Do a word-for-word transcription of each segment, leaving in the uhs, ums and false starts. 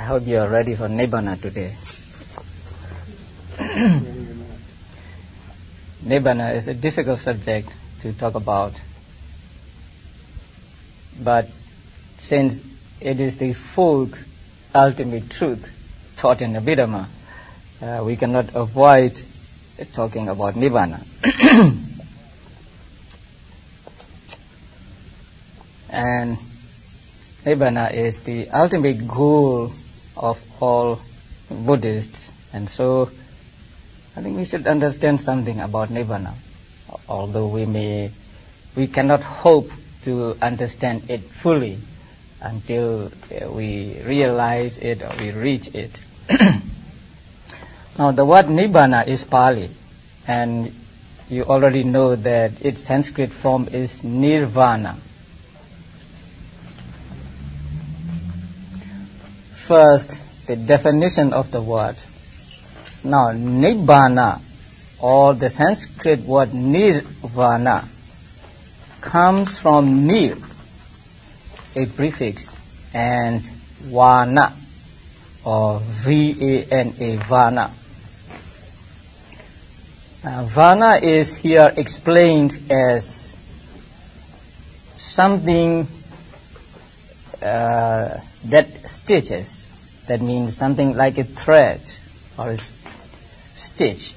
I hope you are ready for Nibbana today. Nibbana is a difficult subject to talk about, but since it is the fourth ultimate truth taught in Abhidhamma, uh, we cannot avoid talking about Nibbana. And Nibbana is the ultimate goal of all Buddhists, and so I think we should understand something about Nibbana, although we may, we cannot hope to understand it fully until uh, we realize it or we reach it. Now, the word Nibbana is Pali, and you already know that its Sanskrit form is Nirvana. First, the definition of the word. Now, Nibbana, or the Sanskrit word Nirvana, comes from Nir, a prefix, and Vana, or V A N A, Vana. Uh, Vana is here explained as something uh, that stitches. That means something like a thread or a st- stitch.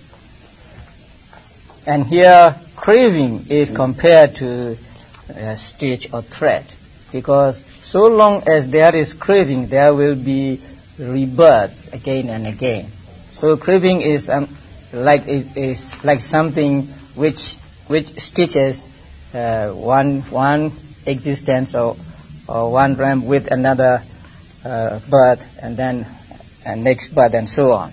And here, craving is compared to a stitch or thread, because so long as there is craving, there will be rebirths again and again. So craving is um, like it is like something which which stitches uh, one one existence or or one realm with another uh, birth, and then and next birth, and so on.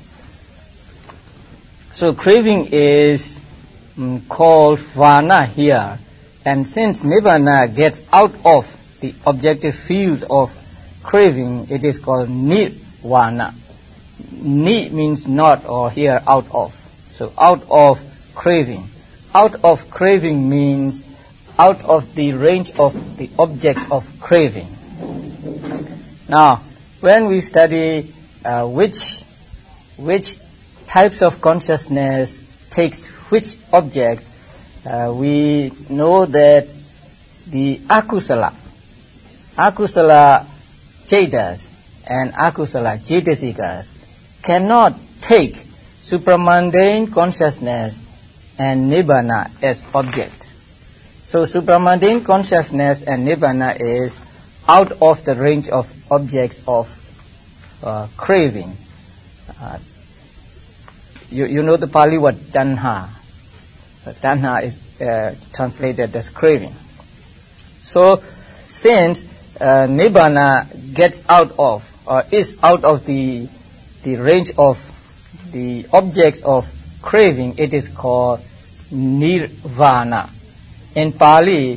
So craving is um, called Vana here, and since Nibbana gets out of the objective field of craving, it is called Nirvana. Ni means not, or here out of. So out of craving. Out of craving means out of the range of the objects of craving. Now, when we study uh, which which types of consciousness takes which objects, uh, we know that the akusala, akusala cetas and akusala cetasikas cannot take supramundane consciousness and Nibbana as object. So supramundane consciousness and Nibbana is out of the range of objects of uh, craving. Uh, you, you know the Pali word tanha. Uh, tanha is uh, translated as craving. So since uh, Nibbana gets out of, or is out of the, the range of the objects of craving, it is called Nirvana. In Pali,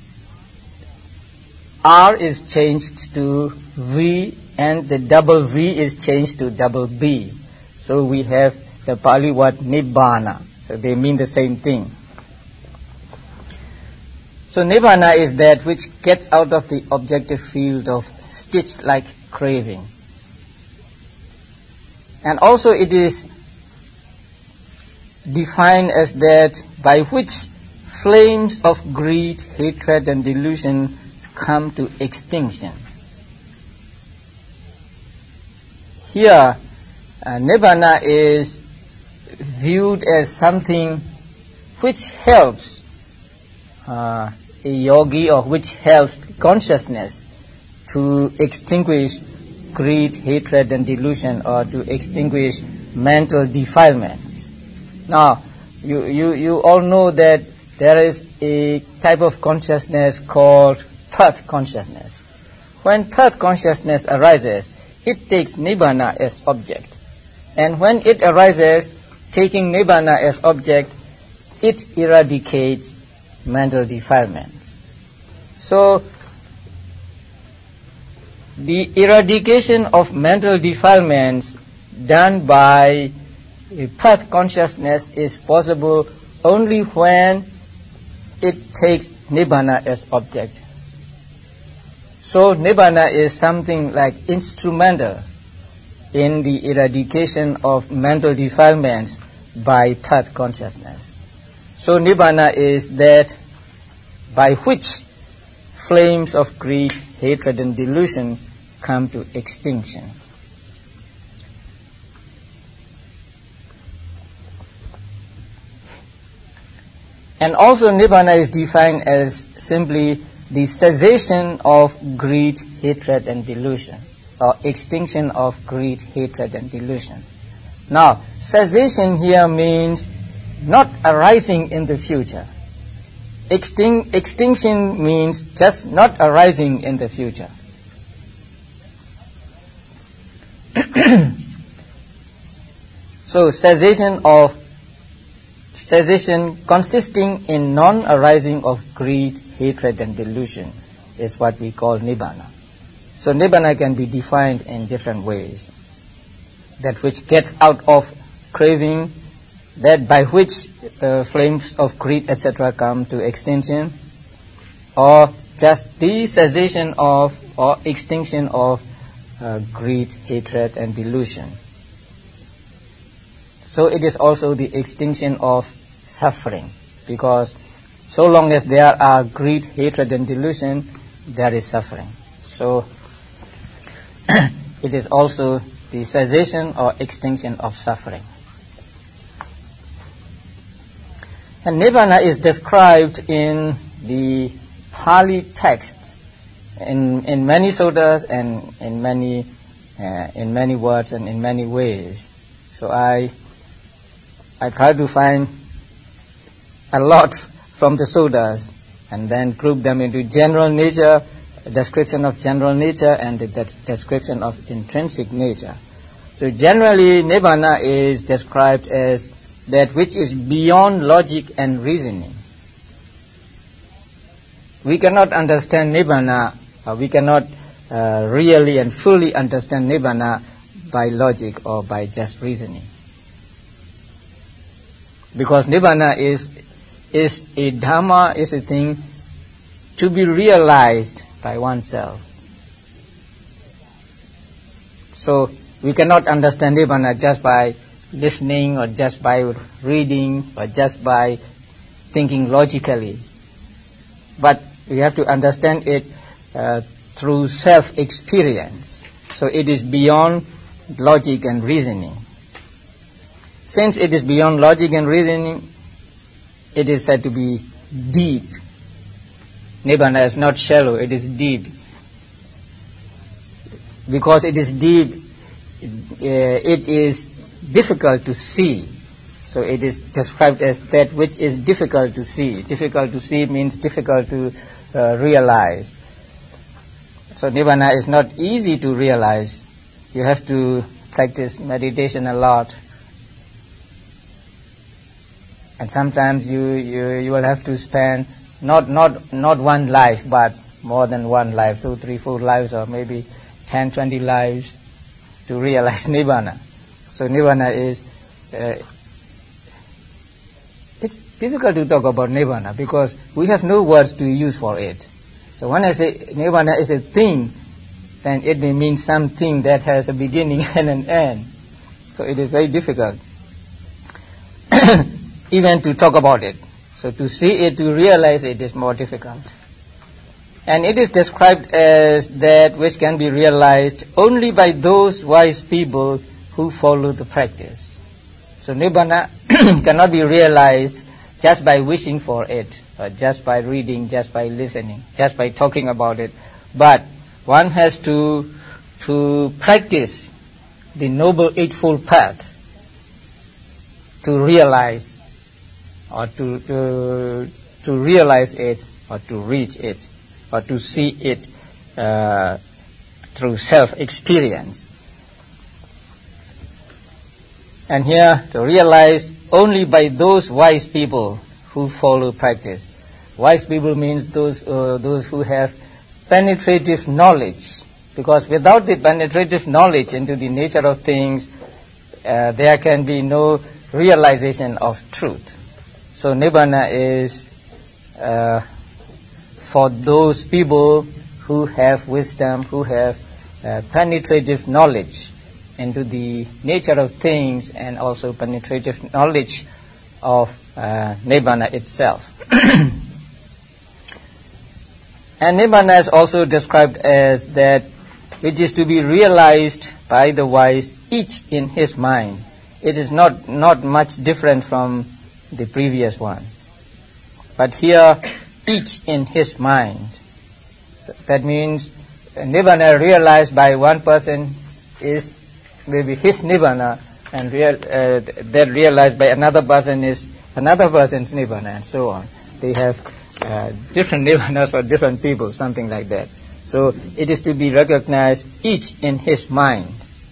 R is changed to V, and the double V is changed to double B. So we have the Pali word Nibbana. So they mean the same thing. So Nibbana is that which gets out of the objective field of stitch-like craving. And also it is defined as that by which flames of greed, hatred, and delusion come to extinction. Here, uh, Nibbana is viewed as something which helps uh, a yogi, or which helps consciousness to extinguish greed, hatred, and delusion, or to extinguish mental defilements. Now, you, you, you all know that there is a type of consciousness called Tat consciousness. When Tat consciousness arises, it takes Nibbana as object. And when it arises, taking Nibbana as object, it eradicates mental defilements. So, the eradication of mental defilements done by a Tat consciousness is possible only when it takes Nibbana as object. So Nibbana is something like instrumental in the eradication of mental defilements by path consciousness. So Nibbana is that by which flames of greed, hatred and delusion come to extinction. And also Nibbana is defined as simply the cessation of greed, hatred and delusion, or extinction of greed, hatred and delusion. Now, cessation here means not arising in the future. Extin- extinction means just not arising in the future. So cessation of cessation consisting in non-arising of greed, hatred and delusion is what we call Nibbana. So Nibbana can be defined in different ways. That which gets out of craving, that by which uh, flames of greed et cetera come to extinction, or just the cessation of or extinction of uh, greed, hatred and delusion. So it is also the extinction of suffering, because so long as there are greed, hatred and delusion, there is suffering. So it is also the cessation or extinction of suffering. And Nibbana is described in the Pali texts in in many suttas and in many uh, in many words and in many ways. So I I try to find a lot from the suttas and then group them into general nature, description of general nature, and the de- description of intrinsic nature. So generally Nibbana is described as that which is beyond logic and reasoning. We cannot understand Nibbana, or we cannot uh, really and fully understand Nibbana by logic or by just reasoning. Because Nibbana is is a dhamma, is a thing to be realized by oneself. So we cannot understand Nibbana just by listening or just by reading or just by thinking logically. But we have to understand it uh, through self-experience. So it is beyond logic and reasoning. Since it is beyond logic and reasoning, it is said to be deep. Nibbana is not shallow, it is deep. Because it is deep, uh, it is difficult to see. So it is described as that which is difficult to see. Difficult to see means difficult to uh, realize. So Nibbana is not easy to realize. You have to practice meditation a lot. And sometimes you, you, you will have to spend not, not, not one life, but more than one life, two, three, four lives, or maybe ten, twenty lives to realize Nibbana. So Nibbana is, uh, it's difficult to talk about Nibbana because we have no words to use for it. So when I say Nibbana is a thing, then it may mean something that has a beginning and an end. So it is very difficult even to talk about it. So to see it, to realize it is more difficult. And it is described as that which can be realized only by those wise people who follow the practice. So Nibbana cannot be realized just by wishing for it, or just by reading, just by listening, just by talking about it. But one has to to practice the Noble Eightfold Path to realize, or to to to realize it, or to reach it, or to see it uh, through self-experience. And here, to realize only by those wise people who follow practice. Wise people means those uh, those who have penetrative knowledge, because without the penetrative knowledge into the nature of things, uh, there can be no realization of truth. So Nibbana is uh, for those people who have wisdom, who have uh, penetrative knowledge into the nature of things and also penetrative knowledge of uh, Nibbana itself. And Nibbana is also described as that which is to be realized by the wise, each in his mind. It is not, not much different from the previous one. But here, each in his mind. That means Nibbana realized by one person is maybe his Nibbana, and real, uh, that realized by another person is another person's Nibbana, and so on. They have uh, different Nibbanas for different people, something like that. So it is to be recognized each in his mind.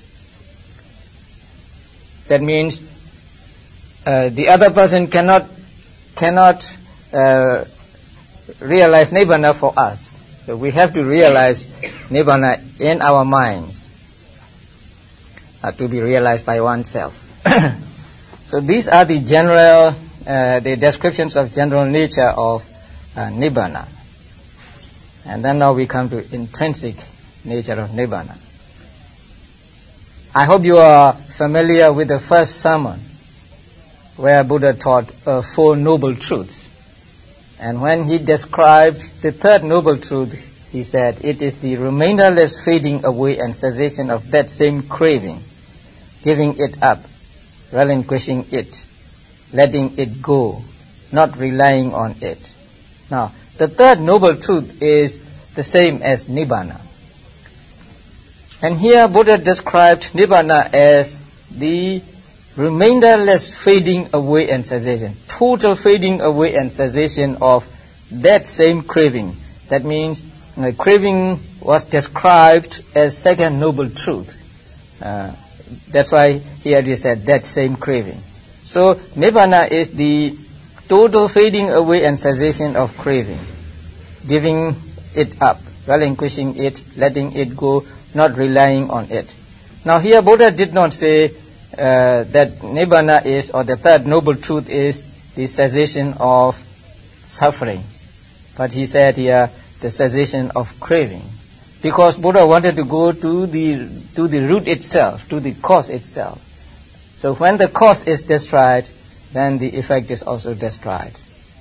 That means uh, the other person cannot cannot uh, realize Nibbana for us. So we have to realize Nibbana in our minds uh, to be realized by oneself. So these are the general, uh, the descriptions of general nature of uh, Nibbana. And then now we come to intrinsic nature of Nibbana. I hope you are familiar with the first sermon where Buddha taught uh, four noble truths. And when he described the third noble truth, he said, it is the remainderless fading away and cessation of that same craving, giving it up, relinquishing it, letting it go, not relying on it. Now, the third noble truth is the same as Nibbana. And here Buddha described Nibbana as the remainderless fading away and cessation, total fading away and cessation of that same craving. That means uh, craving was described as second noble truth. Uh, that's why here he said that same craving. So Nibbana is the total fading away and cessation of craving, giving it up, relinquishing it, letting it go, not relying on it. Now here Buddha did not say uh, that Nibbana is, or the third noble truth is the cessation of suffering. But he said here the cessation of craving. Because Buddha wanted to go to the, to the root itself, to the cause itself. So when the cause is destroyed, then the effect is also destroyed.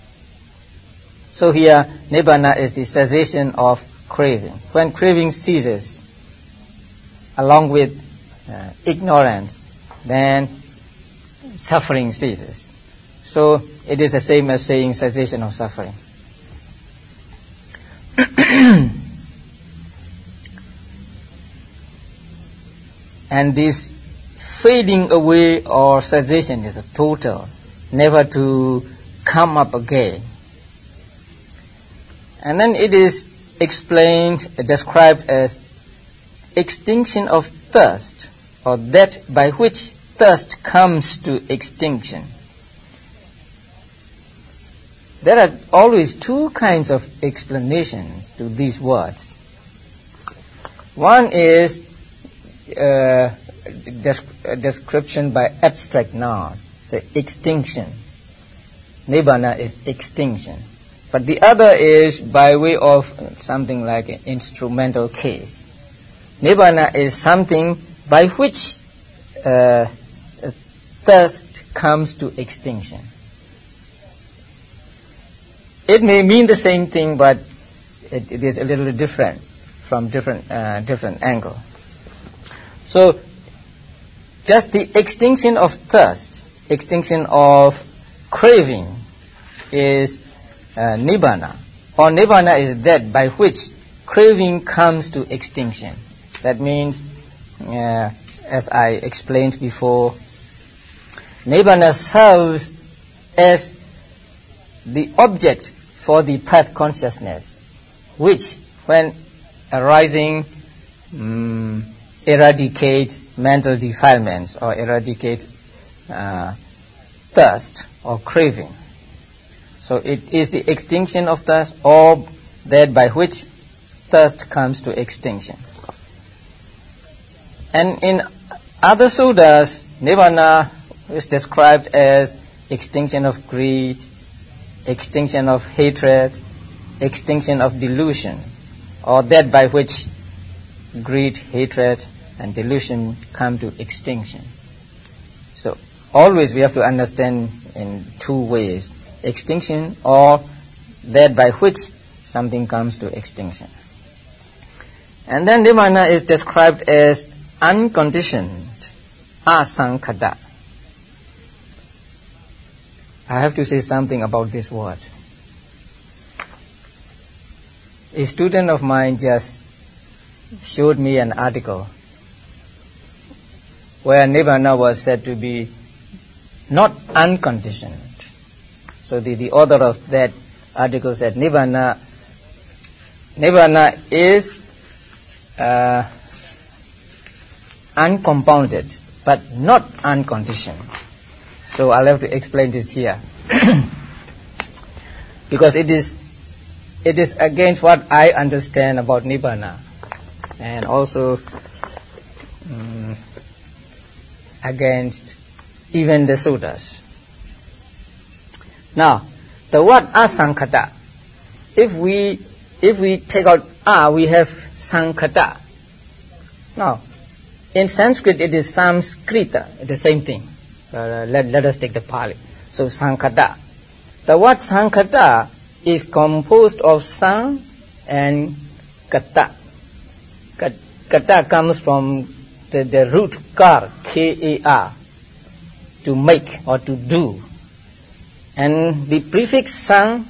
So here Nibbana is the cessation of craving. When craving ceases, along with uh, ignorance, then suffering ceases. So it is the same as saying cessation of suffering. And this fading away or cessation is a total, never to come up again. And then it is explained, described as extinction of thirst, or that by which thirst comes to extinction. There are always two kinds of explanations to these words. One is uh, des- description by abstract noun, say extinction. Nibbana is extinction. But the other is by way of something like an instrumental case. Nibbana is something by which uh, thirst comes to extinction. It may mean the same thing, but it, it is a little different from different uh, different angle. So, just the extinction of thirst, extinction of craving, is uh, Nibbana. Or Nibbana is that by which craving comes to extinction. That means, uh, as I explained before, Nibbana serves as the object for the path consciousness, which, when arising, um, eradicates mental defilements or eradicates uh, thirst or craving. So it is the extinction of thirst, or that by which thirst comes to extinction. And in other suttas, Nibbana is described as extinction of greed, extinction of hatred, extinction of delusion, or that by which greed, hatred, and delusion come to extinction. So always we have to understand in two ways: extinction, or that by which something comes to extinction. And then Nibbana is described as unconditioned, asankhata. I have to say something about this word. A student of mine just showed me an article where Nibbana was said to be not unconditioned. So the, the author of that article said Nibbana, Nibbana is uh, uncompounded, but not unconditioned. So I'll have to explain this here. Because it is it is against what I understand about Nibbana, and also um, against even the sutras. Now, the word asankhata, if we if we take out a, we have sankhata. Now, in Sanskrit it is samskrita, the same thing. Uh, let, let us take the Pali. So sankhata. The word sankhata is composed of sang and kata. Kata comes from the, the root kar, K A R, to make or to do. And the prefix sang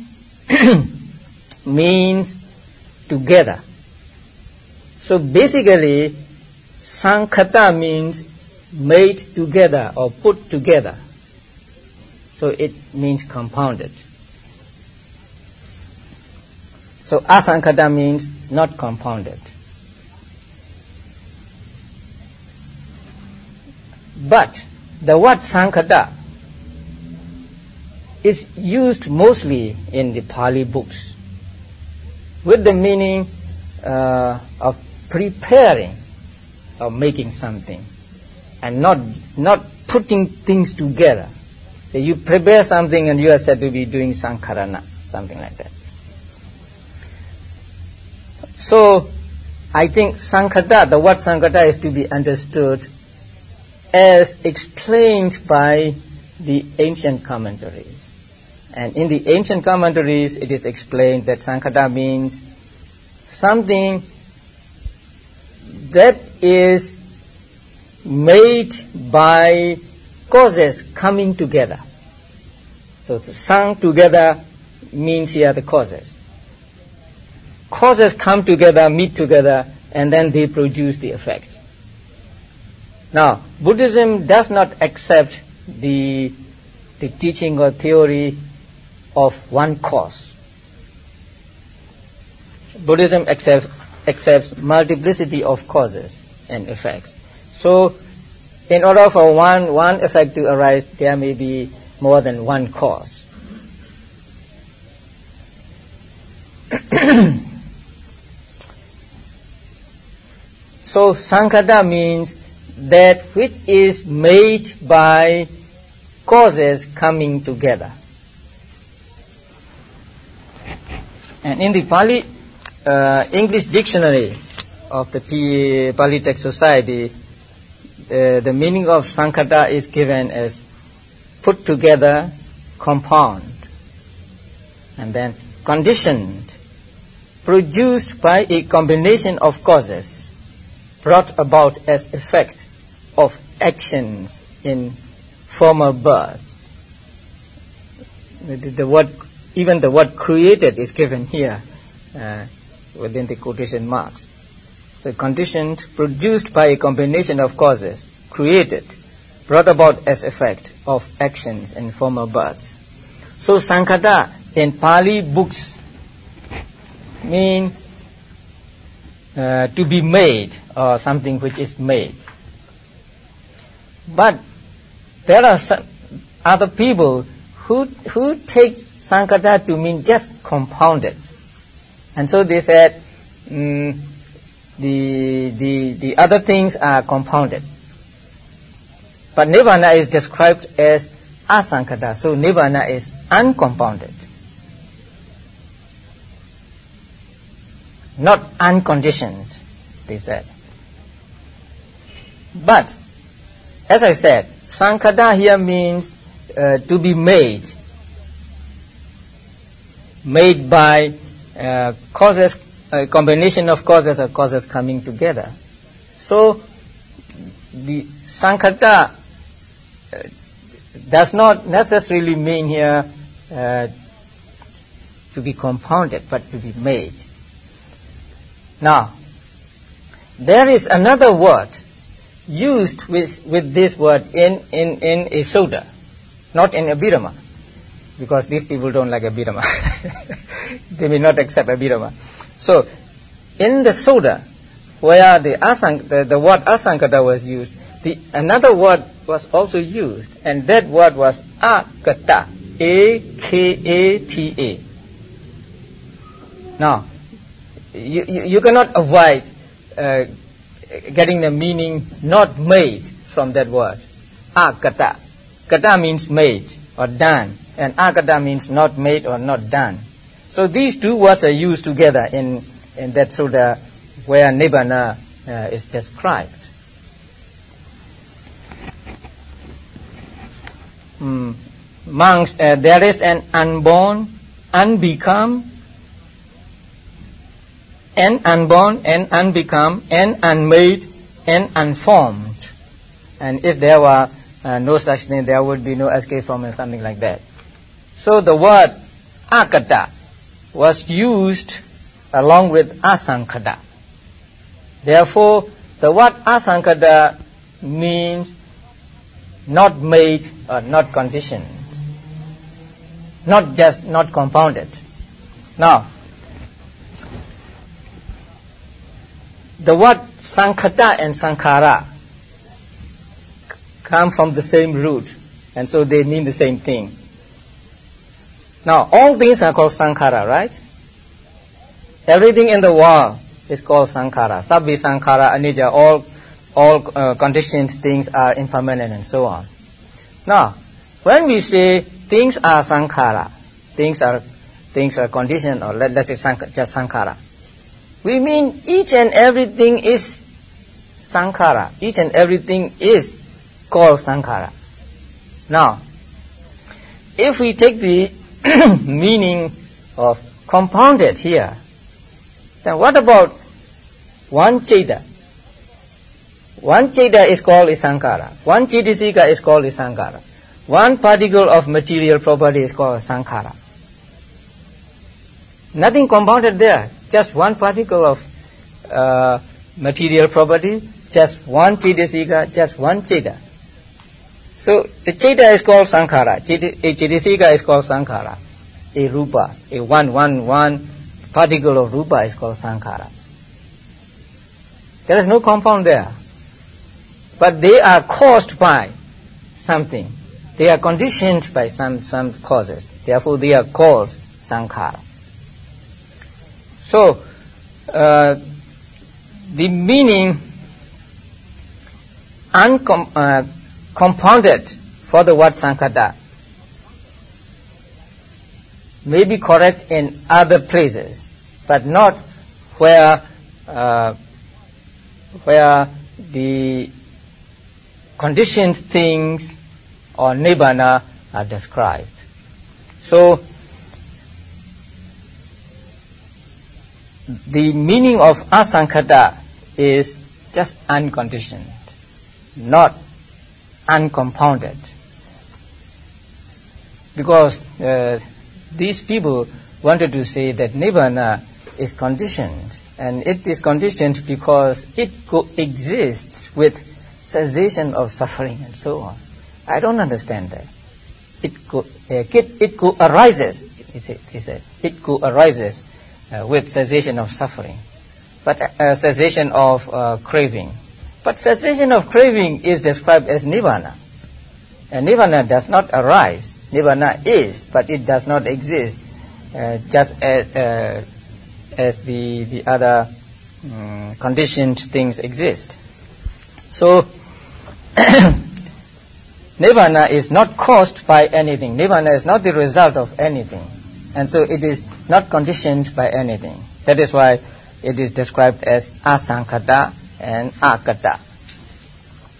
means together. So basically, sankhata means made together or put together. So it means compounded. So asankhata means not compounded. But the word sankhata is used mostly in the Pali books with the meaning uh, of preparing or making something, and not not putting things together. So you prepare something and you are said to be doing sankharana, something like that. So I think sankhata, the word sankhata is to be understood as explained by the ancient commentaries. And in the ancient commentaries it is explained that sankhata means something that is made by causes coming together. So the sang together means here the causes. Causes come together, meet together, and then they produce the effect. Now, Buddhism does not accept the, the teaching or theory of one cause. Buddhism accepts, accepts multiplicity of causes and effects. So, in order for one, one effect to arise, there may be more than one cause. So, sankhata means that which is made by causes coming together. And in the Pali uh, English dictionary of the P- Pali Text Society, Uh, the meaning of sankhata is given as put together, compound, and then conditioned, produced by a combination of causes, brought about as effect of actions in former births. The, the word, even the word created is given here uh, within the quotation marks. So conditioned, produced by a combination of causes, created, brought about as effect of actions in former births. So sankhata in Pali books mean uh, to be made, or something which is made. But there are some other people who who take sankhata to mean just compounded, and so they said mm, the the the other things are compounded. But Nibbana is described as asankhata, so Nibbana is uncompounded, not unconditioned, they said. But, as I said, Sankhata here means uh, to be made. Made by uh, causes, a combination of causes or causes coming together. So, the Sankhata uh, does not necessarily mean here uh, to be compounded, but to be made. Now, there is another word used with, with this word in, in, in a Sutta, not in Abhidhamma, because these people don't like Abhidhamma. They may not accept Abhidhamma. So, in the Sutta, where the, asang, the, the word asankata was used, the, another word was also used, and that word was akata, A K A T A. Now, you, you, you cannot avoid uh, getting the meaning not made from that word. Akata. Kata means made or done, and akata means not made or not done. So these two words are used together in, in that sutta where Nibbana uh, is described. Mm. Monks, uh, there is an unborn, unbecome, and unborn, and unbecome, and unmade, and unformed. And if there were uh, no such thing, there would be no escape from it, something like that. So the word akata was used along with asankata. Therefore, the word asankata means not made or not conditioned, not just not compounded. Now, the word sankhata and sankhara come from the same root, and so they mean the same thing. Now, all things are called sankhara, right? Everything in the world is called sankhara. Sabbi sankhara, anicca, all all uh, conditioned things are impermanent and so on. Now, when we say things are sankhara, things are things are conditioned, or let, let's say sank, just sankhara, we mean each and everything is sankhara. Each and everything is called sankhara. Now, if we take the meaning of compounded here, then what about one chaita? One chaita is called a sankhara. One chaitasika is called a sankhara. One particle of material property is called a sankhara. Nothing compounded there. Just one particle of uh, material property, just one chaitasika, just one chaita. So the chaita is called sankhara. A chaitasika is called sankhara. A rupa, a one, one, one particle of rupa is called sankhara. There is no compound there. But they are caused by something. They are conditioned by some, some causes. Therefore, they are called sankhara. So, uh, the meaning uncom- uh, compounded for the word sankhata may be correct in other places, but not where uh, where the conditioned things or nibbana are described. So, the meaning of asankhata is just unconditioned, not uncompounded. Because uh, these people wanted to say that nibbana is conditioned, and it is conditioned because it coexists with cessation of suffering and so on. I don't understand that. It co- uh, it, it co-arises, he said, he said, it co-arises uh, with cessation of suffering, but uh, cessation of uh, craving. But cessation of craving is described as nibbana. And nibbana does not arise. Nibbana is, but it does not exist uh, just as, uh, as the, the other um, conditioned things exist. So, Nibbana is not caused by anything. Nibbana is not the result of anything. And so it is not conditioned by anything. That is why it is described as asankhata and akata.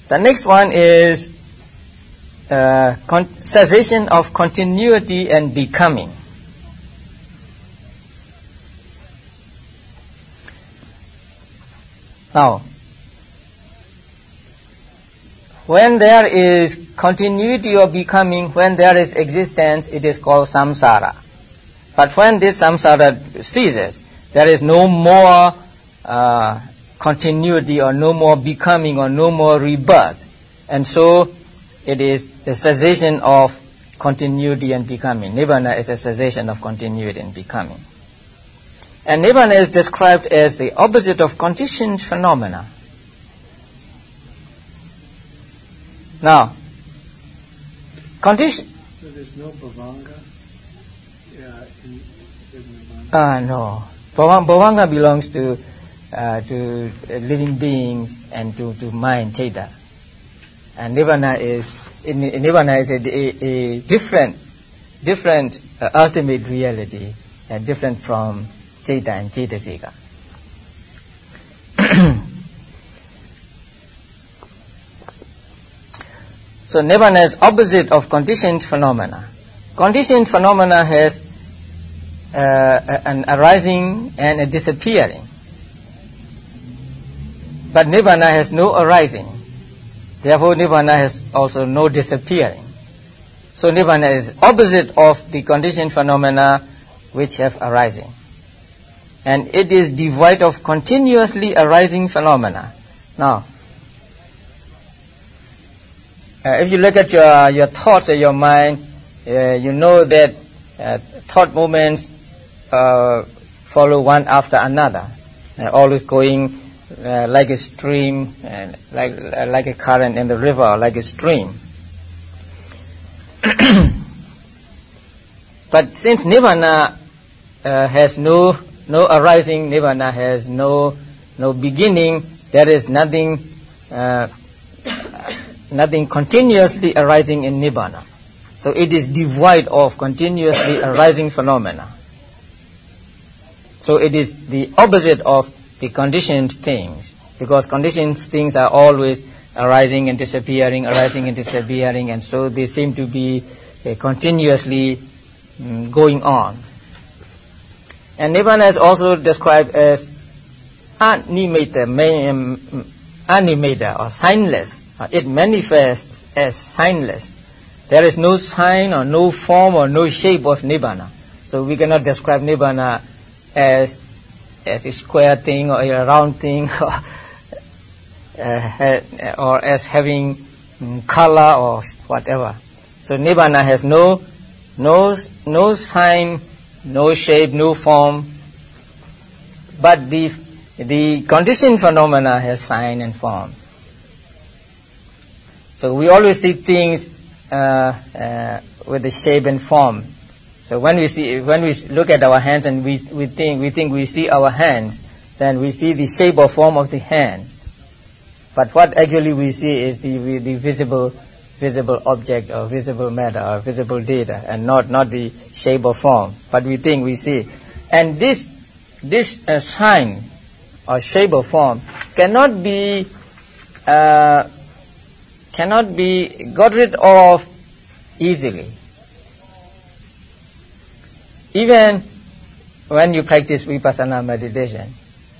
The next one is uh, con- cessation of continuity and becoming. Now, when there is continuity of becoming, when there is existence, it is called samsara. But when this samsara ceases, there is no more uh, continuity or no more becoming or no more rebirth. And so it is the cessation of continuity and becoming. Nibbana is a cessation of continuity and becoming. And Nibbana is described as the opposite of conditioned phenomena. Now, condition... So there's no bhavanga uh, in, in Nibbana? Ah, uh, no. Bhavanga belongs to uh, to living beings and to, to mind, Cheta. And Nibbana is in, in Nibbana is a, a, a different different uh, ultimate reality, uh, different from Cheta and Cetasika. So Nibbana is opposite of conditioned phenomena. Conditioned phenomena has uh, an arising and a disappearing. But Nibbana has no arising. Therefore Nibbana has also no disappearing. So Nibbana is opposite of the conditioned phenomena which have arising. And it is devoid of continuously arising phenomena. Now, Uh, if you look at your, your thoughts or your mind, uh, you know that uh, thought movements uh, follow one after another, uh, always going uh, like a stream, uh, like uh, like a current in the river, or like a stream. But since Nibbana uh, has no no arising, Nibbana has no no beginning, there is nothing. Uh, Nothing continuously arising in Nibbana. So it is devoid of continuously arising phenomena. So it is the opposite of the conditioned things, because conditioned things are always arising and disappearing, arising and disappearing, and so they seem to be uh, continuously um, going on. And Nibbana is also described as animata, um, animata or signless. Uh, it manifests as signless. There is no sign or no form or no shape of Nibbana. So we cannot describe Nibbana as as a square thing or a round thing or, uh, or as having um, color or whatever. So Nibbana has no no no sign, no shape, no form. But the the conditioned phenomena has sign and form. So we always see things uh, uh, with the shape and form. So when we see, when we look at our hands and we we think we think we see our hands, then we see the shape or form of the hand. But what actually we see is the the visible visible object or visible matter or visible data, and not not the shape or form. But we think we see, and this this uh, sign or shape or form cannot be. Uh, cannot be got rid of easily. Even when you practice vipassana meditation,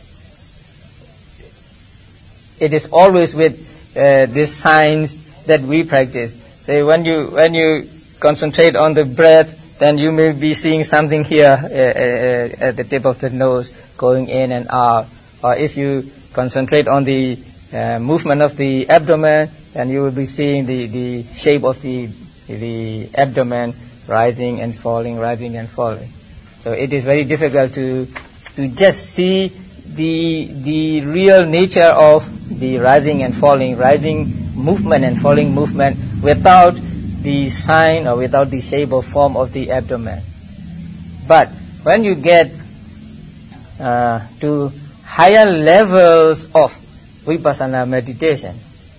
it is always with uh, these signs that we practice. So when you when you concentrate on the breath, then you may be seeing something here uh, uh, at the tip of the nose going in and out. Or if you concentrate on the uh, movement of the abdomen, and you will be seeing the, the shape of the the abdomen rising and falling, rising and falling. So it is very difficult to to just see the the real nature of the rising and falling, rising movement and falling movement without the sign or without the shape or form of the abdomen. But when you get uh, to higher levels of vipassana meditation,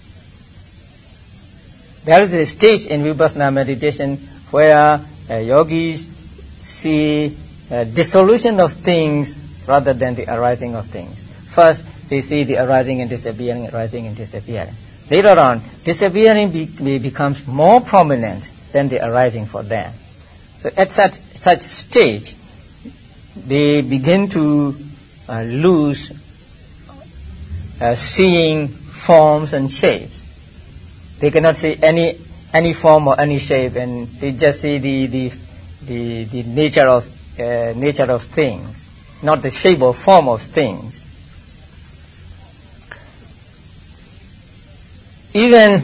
there is a stage in vipassana meditation where uh, yogis see uh, dissolution of things rather than the arising of things. First, they see the arising and disappearing, arising and disappearing. later on, disappearing be, be becomes more prominent than the arising for them. So at such such stage, they begin to uh, lose uh, seeing forms and shapes. They cannot see any any form or any shape, and they just see the the the, the nature of uh, nature of things, not the shape or form of things. Even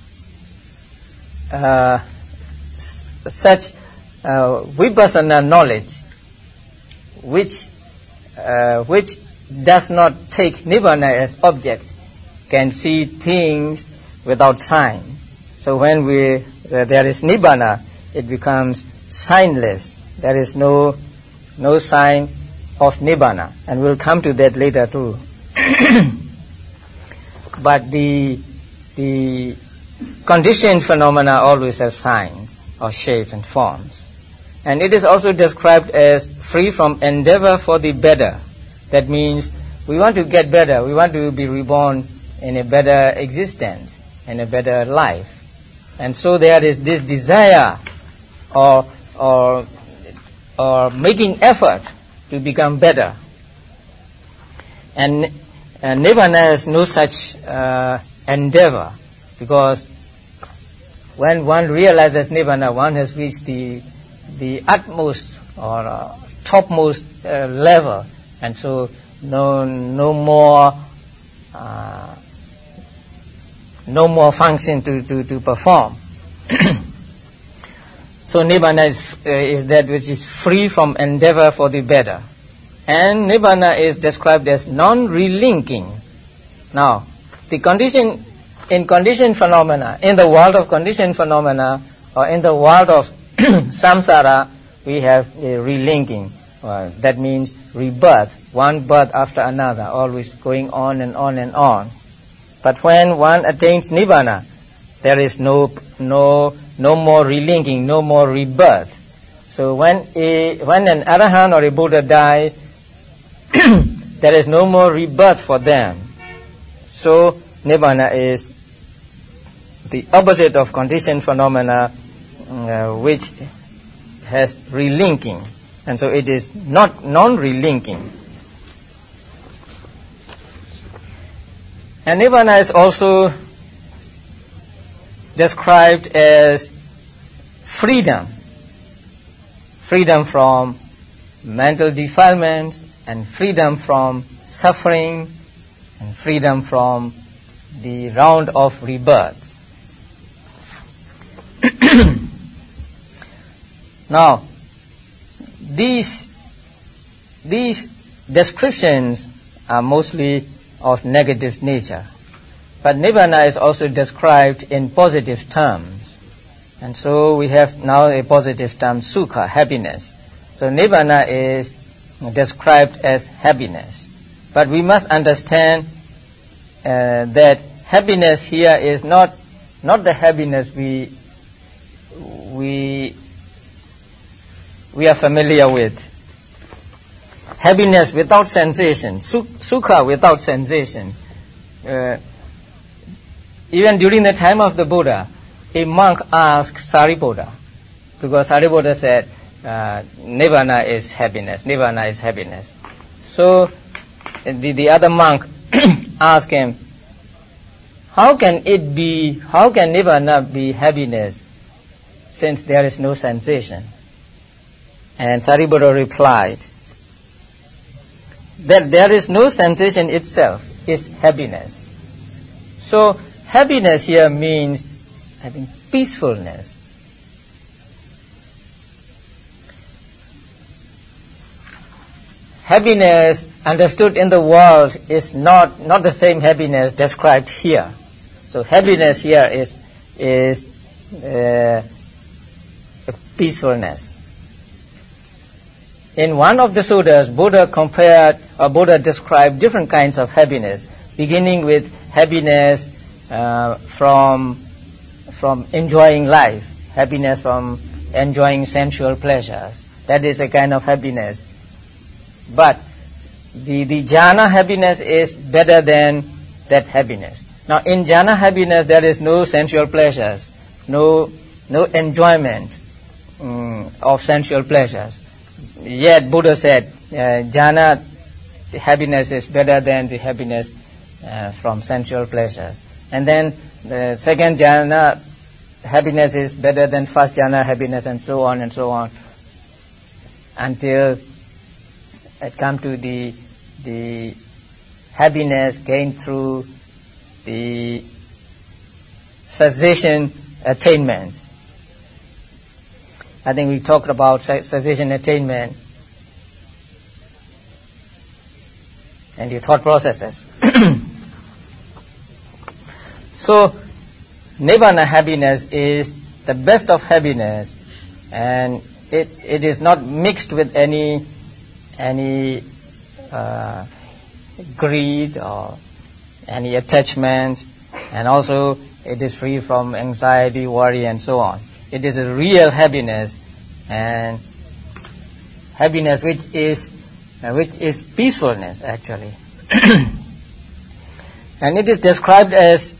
uh, s- such uh, vipassana knowledge, which uh, which does not take nibbana as object, can see things without signs. So when we uh, there is nibbana, it becomes signless. There is no no sign of nibbana, and we'll come to that later too. But the the conditioned phenomena always have signs or shapes and forms. And it is also described as free from endeavor for the better. That means we want to get better, we want to be reborn in a better existence, in a better life. And so there is this desire or or or making effort to become better. And, and Nibbana has no such uh, endeavor, because when one realizes Nibbana, one has reached the the utmost or uh, topmost uh, level, and so no no more uh, no more function to, to, to perform. So Nibbana is, uh, is that which is free from endeavor for the better. And Nibbana is described as non-relinking. Now, the condition, in conditioned phenomena, in the world of conditioned phenomena, or in the world of samsara, we have a relinking. Uh, that means rebirth, one birth after another, always going on and on and on. But when one attains Nibbana, there is no no no more relinking, no more rebirth. So when a when an Arahant or a Buddha dies, there is no more rebirth for them. So Nibbana is the opposite of conditioned phenomena, uh, which has relinking, and so it is not non-relinking. And Nibbana is also described as freedom, freedom from mental defilements, and freedom from suffering, and freedom from the round of rebirth. Now, these these descriptions are mostly of negative nature, but Nibbana is also described in positive terms, and so we have now a positive term, sukha, happiness. So Nibbana is described as happiness, but we must understand uh, that happiness here is not not the happiness we we we are familiar with. Happiness without sensation, sukha without sensation. Uh, even during the time of the Buddha, a monk asked Sariputta, because Sariputta said, uh, Nibbana is happiness, Nibbana is happiness. So the, the other monk asked him, how can it be, how can Nibbana be happiness since there is no sensation? And Sariputta replied that there is no sensation itself is happiness. So happiness here means having peacefulness. Happiness understood in the world is not, not the same happiness described here. So happiness here is is uh, peacefulness. In one of the sutras, Buddha compared, or Buddha described different kinds of happiness, beginning with happiness uh, from from enjoying life, happiness from enjoying sensual pleasures. That is a kind of happiness. But the, the jhana happiness is better than that happiness. Now in jhana happiness there is no sensual pleasures, no no enjoyment um, of sensual pleasures. Yet Buddha said uh, jhana happiness is better than the happiness uh, from sensual pleasures. And then the second jhana happiness is better than first jhana happiness, and so on and so on, until it comes to the the happiness gained through the cessation attainment. I think we talked about cessation attainment and the thought processes. So Nibbana happiness is the best of happiness, and it it is not mixed with any any uh, greed or any attachment, and also it is free from anxiety, worry, and so on. It is a real happiness, and happiness which is uh, which is peacefulness actually. And it is described as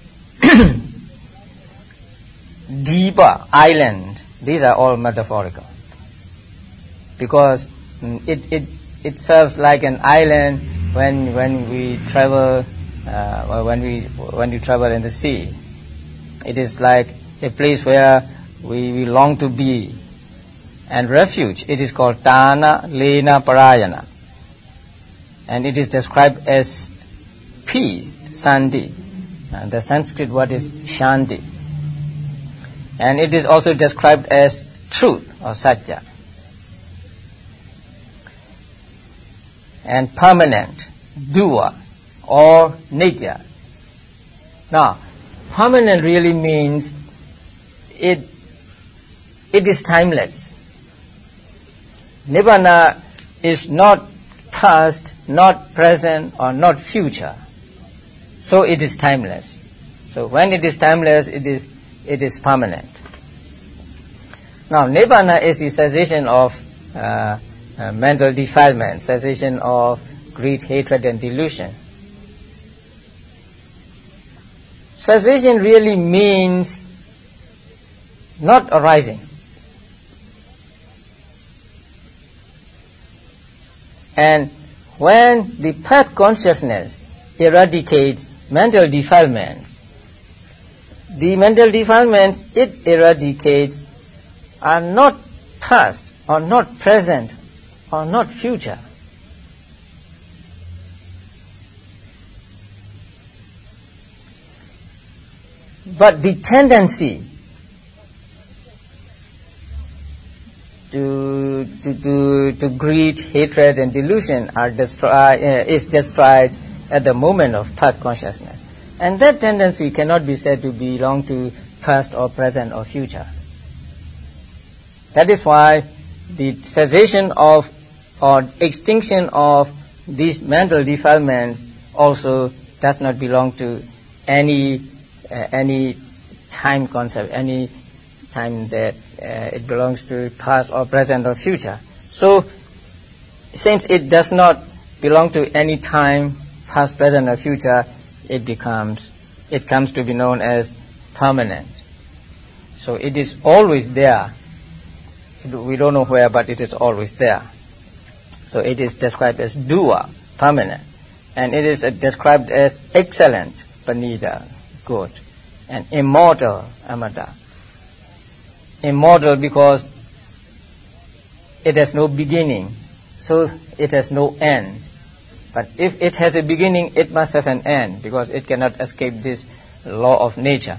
Deepa, island. These are all metaphorical, because it it it serves like an island when when we travel uh, or when we when we travel in the sea. It is like a place where we, we long to be, and refuge. It is called Tana Lena Parayana, and it is described as peace, Shanti. And the Sanskrit word is Shanti. And it is also described as truth or Satya. And permanent, Dua or nature. Now, permanent really means it it is timeless. Nibbana is not past, not present, or not future. So it is timeless. So when it is timeless, it is it is permanent. Now, Nibbana is the cessation of uh, uh, mental defilement, cessation of greed, hatred, and delusion. Cessation really means not arising. And when the path consciousness eradicates mental defilements, the mental defilements it eradicates are not past or not present or not future. But the tendency to to to, to greed, hatred, and delusion are destroy, uh, is destroyed at the moment of path consciousness. And that tendency cannot be said to belong to past or present or future. That is why the cessation of or extinction of these mental defilements also does not belong to any uh, any time concept, any time that uh, it belongs to past or present or future. So, since it does not belong to any time, past, present, or future, it becomes, it comes to be known as permanent. So it is always there. We don't know where, but it is always there. So it is described as Dua, permanent. And it is uh, described as excellent, Panida, good. And immortal, Amata. Immortal because it has no beginning, so it has no end. But if it has a beginning, it must have an end, because it cannot escape this law of nature.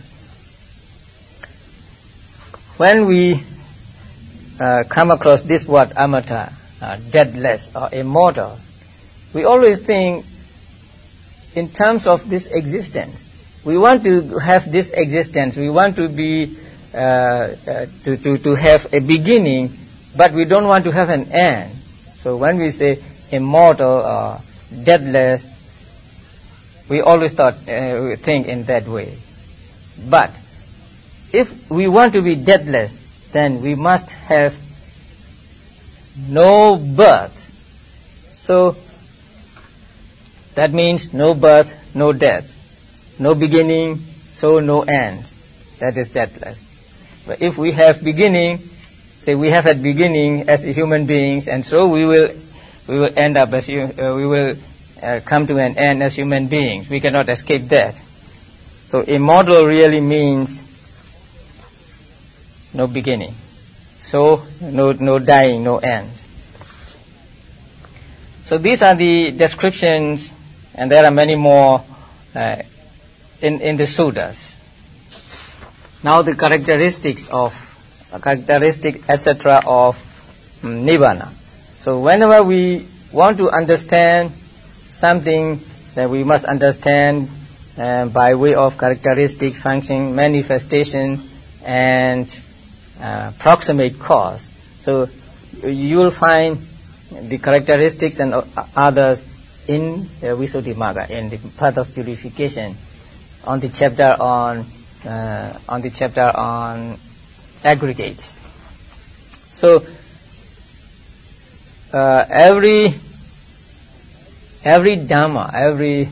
When we uh, come across this word amata, uh, deathless or immortal, we always think in terms of this existence. We want to have this existence. We want to be uh, uh, to, to to have a beginning, but we don't want to have an end. So when we say immortal or deathless, we always thought uh, we think in that way. But if we want to be deathless, then we must have no birth. So that means no birth, no death. no beginning, so no end. That is deathless. But if we have beginning, say we have a beginning as human beings, and so we will we will end up as uh, we will uh, come to an end as human beings. We cannot escape that. So immortal really means no beginning, so no no dying, no end. So these are the descriptions, and there are many more uh, in in the sutras. Now the characteristics of uh, characteristic et cetera of um, nibbana. So whenever we want to understand something, that we must understand uh, by way of characteristic, function, manifestation, and uh, proximate cause. So you will find the characteristics and others in uh, Visuddhimagga, in the path of purification, on the chapter on uh, on the chapter on aggregates. So uh, every every dhamma, every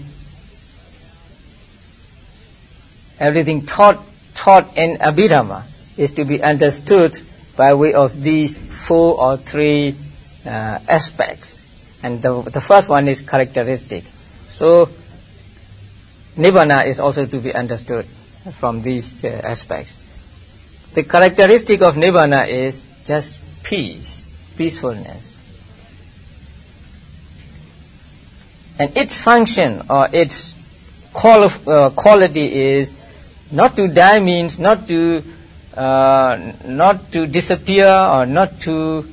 everything taught taught in Abhidhamma is to be understood by way of these four or three uh, aspects. And the, the first one is characteristic. So Nibbana is also to be understood from these uh, aspects. The characteristic of Nibbana is just peace, peacefulness. And its function or its quali- uh, quality is not to die, means not to uh, not to disappear or not to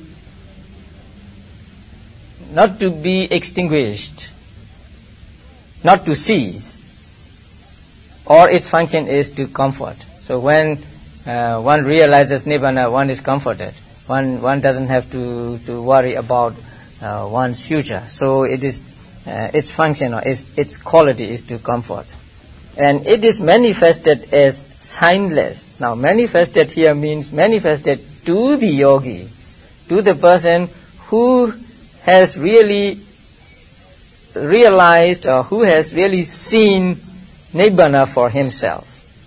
not to be extinguished, not to cease. Or its function is to comfort. So when uh, one realizes Nibbana, one is comforted. One one doesn't have to, to worry about uh, one's future. So it is uh, its function or its, its quality is to comfort. And it is manifested as signless. Now manifested here means manifested to the yogi, to the person who has really realized or who has really seen Nibbana for himself.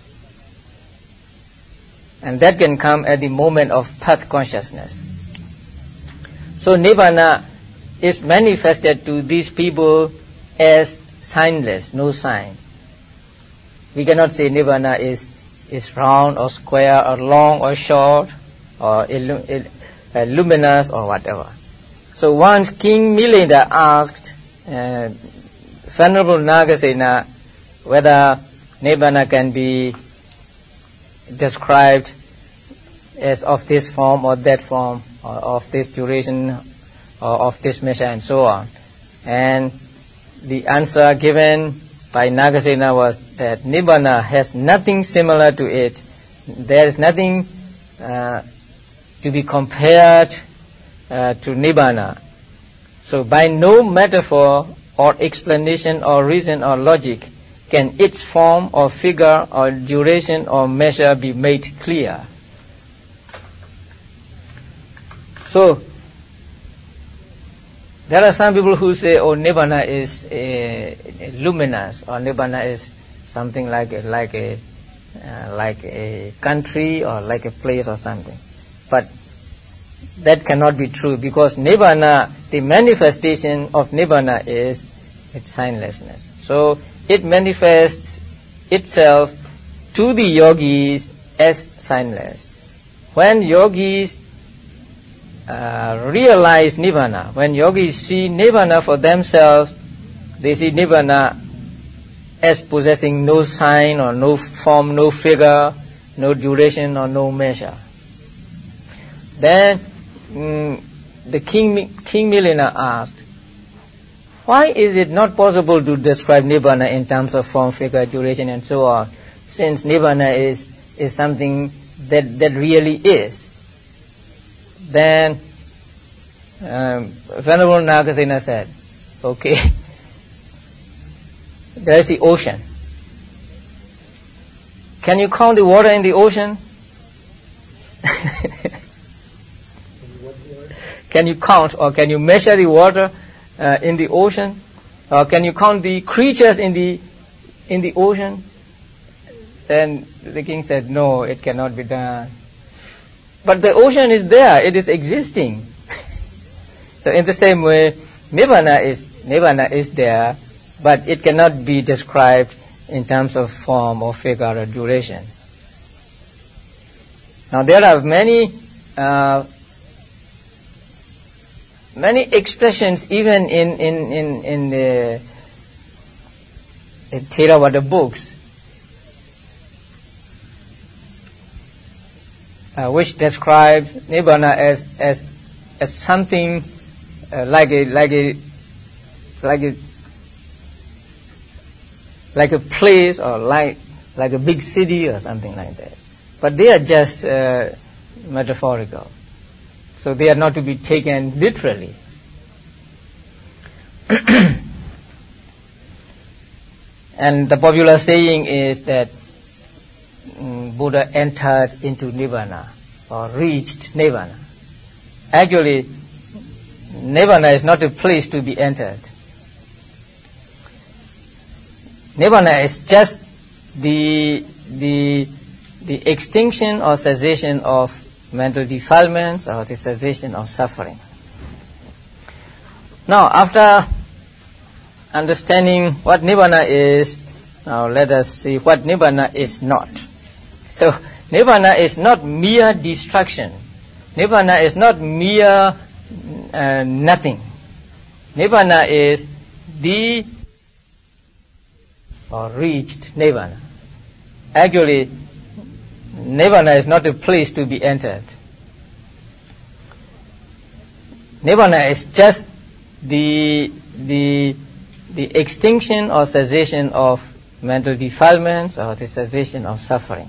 And that can come at the moment of path consciousness. So Nibbana is manifested to these people as signless, no sign. We cannot say Nibbana is, is round or square or long or short or illu- il- uh, luminous or whatever. So once King Milinda asked uh, Venerable Nagasena whether Nibbana can be described as of this form or that form, or of this duration, or of this measure, and so on. And the answer given by Nagasena was that Nibbana has nothing similar to it. There is nothing uh, to be compared uh, to Nibbana. So by no metaphor or explanation or reason or logic can its form or figure or duration or measure be made clear. So there are some people who say, oh, Nibbana is uh, luminous, or Nibbana is something like a, like a uh, like a country or like a place or something. But that cannot be true, because Nibbana, the manifestation of Nibbana is its signlessness. So it manifests itself to the yogis as signless. When yogis uh, realize Nibbana, when yogis see Nibbana for themselves, they see Nibbana as possessing no sign or no form, no figure, no duration or no measure. Then mm, the king, King Milina asked, why is it not possible to describe Nibbana in terms of form, figure, duration, and so on, since Nibbana is, is something that, that really is? Then um, Venerable Nagasena said, okay, there is the ocean. Can you count the water in the ocean? Can you count or can you measure the water Uh, in the ocean? Or can you count the creatures in the in the ocean? Then the king said, no, it cannot be done. But the ocean is there, it is existing. So in the same way, Nibbana is, Nibbana is there, but it cannot be described in terms of form or figure or duration. Now there are many uh, many expressions even in in in, in the in Theravada books uh, which describe Nibbana as as as something uh, like a like a like a like a place or like like a big city or something like that. But they are just uh, metaphorical. So they are not to be taken literally. And the popular saying is that um, Buddha entered into Nibbana or reached Nibbana. Actually, Nibbana is not a place to be entered. Nibbana is just the the the extinction or cessation of mental defilements or the cessation of suffering. Now, after understanding what Nibbana is, now let us see what Nibbana is not. So, Nibbana is not mere destruction. Nibbana is not mere uh, nothing. Nibbana is the or reached Nibbana. Actually, Nibbana is not a place to be entered. Nibbana is just the the the extinction or cessation of mental defilements or the cessation of suffering.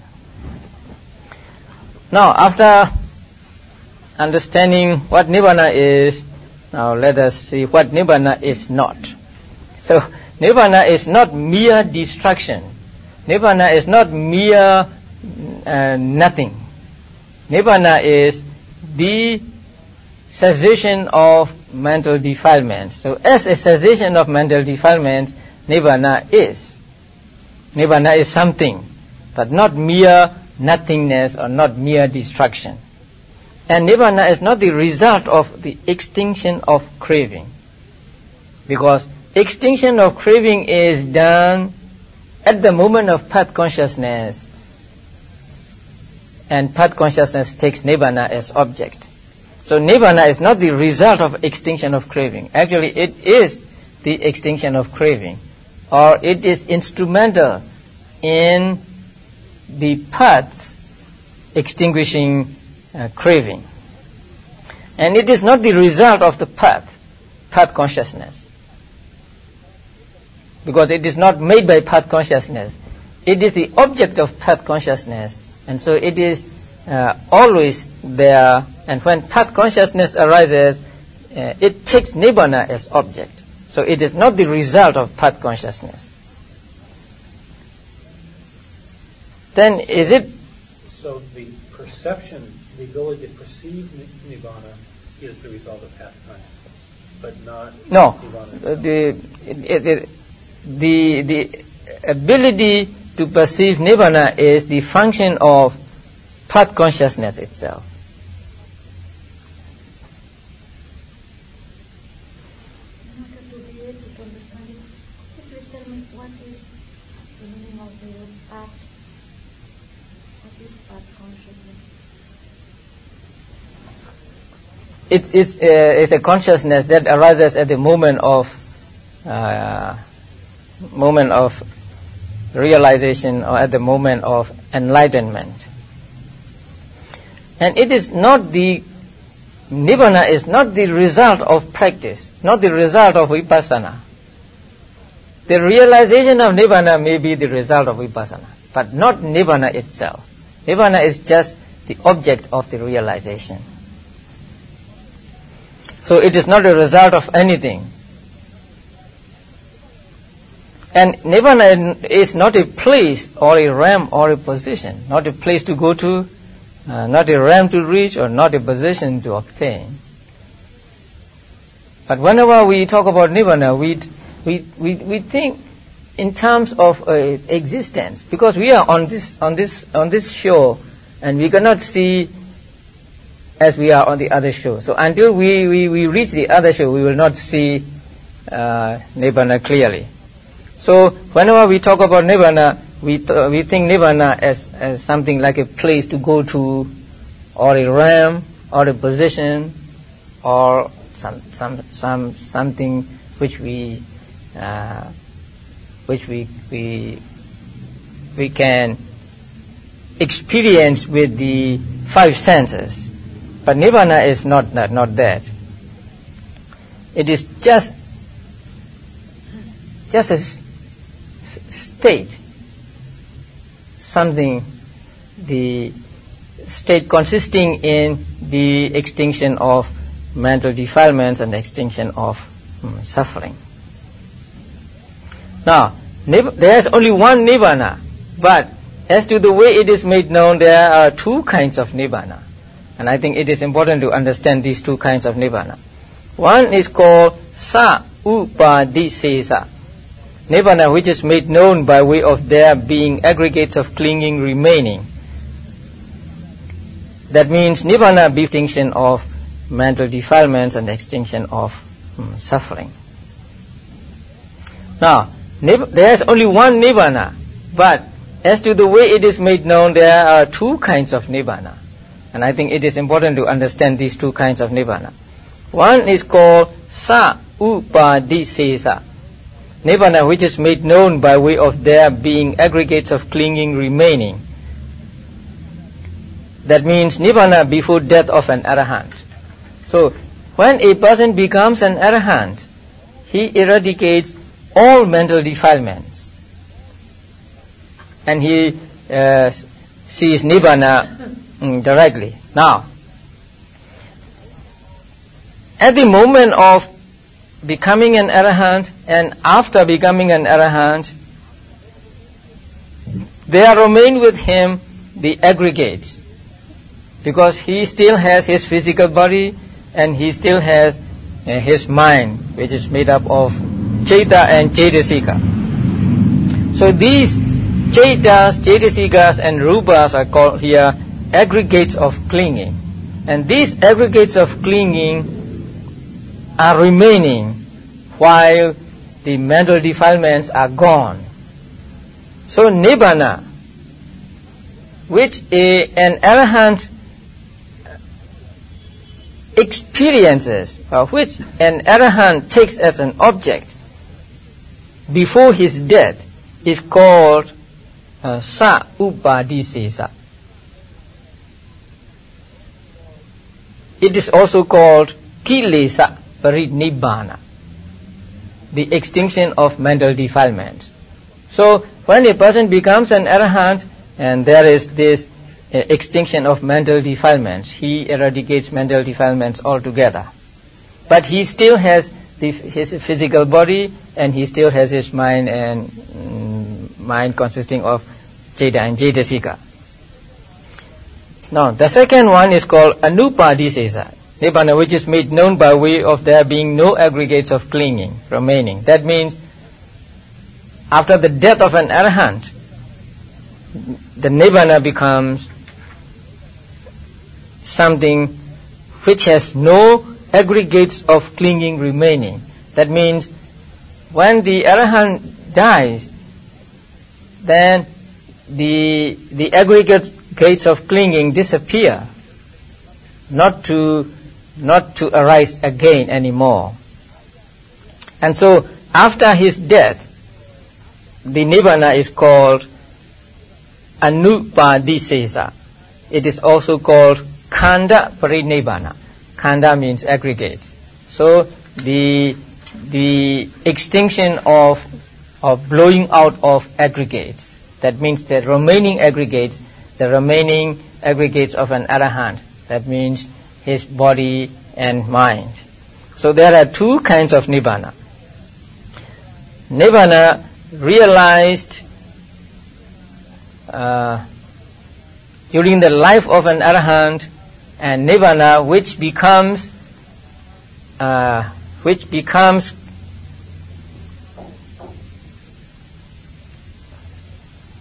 Now, after understanding what Nibbana is, now let us see what Nibbana is not. So, Nibbana is not mere destruction. Nibbana is not mere uh, nothing. Nibbana is the cessation of mental defilements. So as a cessation of mental defilements, Nibbana is. Nibbana is something, but not mere nothingness or not mere destruction. And Nibbana is not the result of the extinction of craving. Because extinction of craving is done at the moment of path consciousness, and path consciousness takes Nibbana as object. So Nibbana is not the result of extinction of craving. Actually, it is the extinction of craving, or it is instrumental in the path extinguishing uh, craving. And it is not the result of the path, path consciousness. Because it is not made by path consciousness. It is the object of path consciousness. And so it is uh, always there. And when path consciousness arises, uh, it takes Nibbana as object. So it is not the result of path consciousness. Then is it... So the perception, the ability to perceive Nibbana is the result of path consciousness, but not no, Nibbana the, itself. the, the, the, the ability to perceive Nibbana is the function of path consciousness itself. In order to be able to understand it, please tell me what is the meaning of the path? What is path consciousness? It's, it's, uh, it's a consciousness that arises at the moment of uh, moment of realization or at the moment of enlightenment. And it is not the, Nibbana is not the result of practice, not the result of vipassana. The realization of Nibbana may be the result of vipassana, but not Nibbana itself. Nibbana is just the object of the realization. So it is not a result of anything. And Nibbana is not a place or a realm or a position, not a place to go to, uh, not a realm to reach, or not a position to obtain. But whenever we talk about Nibbana, we we we, we think in terms of uh, existence, because we are on this on this on this shore, and we cannot see as we are on the other shore. So until we, we, we reach the other shore, we will not see uh, Nibbana clearly. So whenever we talk about Nibbana, we th- we think Nibbana as as something like a place to go to, or a realm, or a position, or some some some something which we uh, which we we we can experience with the five senses. But Nibbana is not not, not that. It is just just a s- state, something, the state consisting in the extinction of mental defilements and the extinction of um, suffering. Now, nib- there is only one Nibbana, but as to the way it is made known, there are two kinds of Nibbana. And I think it is important to understand these two kinds of Nibbana. One is called Sa Upadisesa, Nibbana which is made known by way of there being aggregates of clinging remaining. That means Nibbana be extinction of mental defilements and extinction of um, suffering. Now, nib- there is only one Nibbana, but as to the way it is made known, there are two kinds of Nibbana. And I think it is important to understand these two kinds of Nibbana. One is called Sa Upadisesa, Nibbana which is made known by way of there being aggregates of clinging remaining. That means Nibbana before death of an Arahant. So, when a person becomes an Arahant, he eradicates all mental defilements. And he uh, sees Nibbana mm, directly. Now, at the moment of becoming an Arahant and after becoming an Arahant, there remain with him the aggregates, because he still has his physical body and he still has uh, his mind, which is made up of Chaita and Cetasika. So these Chaitas, Cetasikas and Rupas are called here aggregates of clinging. And these aggregates of clinging are remaining while the mental defilements are gone. So Nibbana, which a, an Arahant experiences, or which an Arahant takes as an object before his death, is called uh, Sa Upadisesa. It is also called Kilesa Parinibbana, the extinction of mental defilements. So when a person becomes an Arahant and there is this uh, extinction of mental defilements, he eradicates mental defilements altogether. But he still has the, his physical body and he still has his mind, and mm, mind consisting of Chaita and Cetasika. Now the second one is called Anupadisesa, Nibbana which is made known by way of there being no aggregates of clinging remaining. That means after the death of an Arahant, the Nibbana becomes something which has no aggregates of clinging remaining. That means when the Arahant dies, then the the aggregates of clinging disappear, not to not to arise again anymore. And so after his death, the Nibbana is called Anupadisesa. It is also called Khanda Parinibbana. Khanda means aggregates. So the the extinction of of blowing out of aggregates. That means the remaining aggregates, the remaining aggregates of an Arahant. That means his body and mind. So there are two kinds of Nibbana. Nibbana realized uh, during the life of an Arahant, and Nibbana which becomes uh, which becomes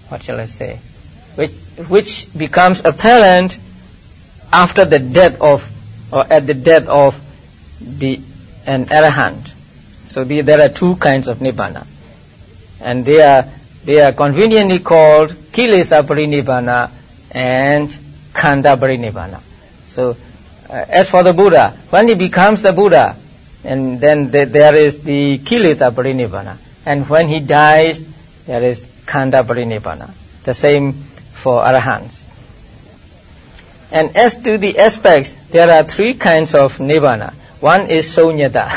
what shall I say, which which becomes apparent after the death of, or at the death of the an arahant. So the, there are two kinds of nibbana, and they are they are conveniently called kilesa parinibbana and khanda parinibbana. So uh, as for the Buddha, when he becomes the Buddha, and then the, there is the kilesa parinibbana, and when he dies, there is khanda parinibbana. The same for arahants. And as to the aspects, there are three kinds of nibbana. One is sunyata.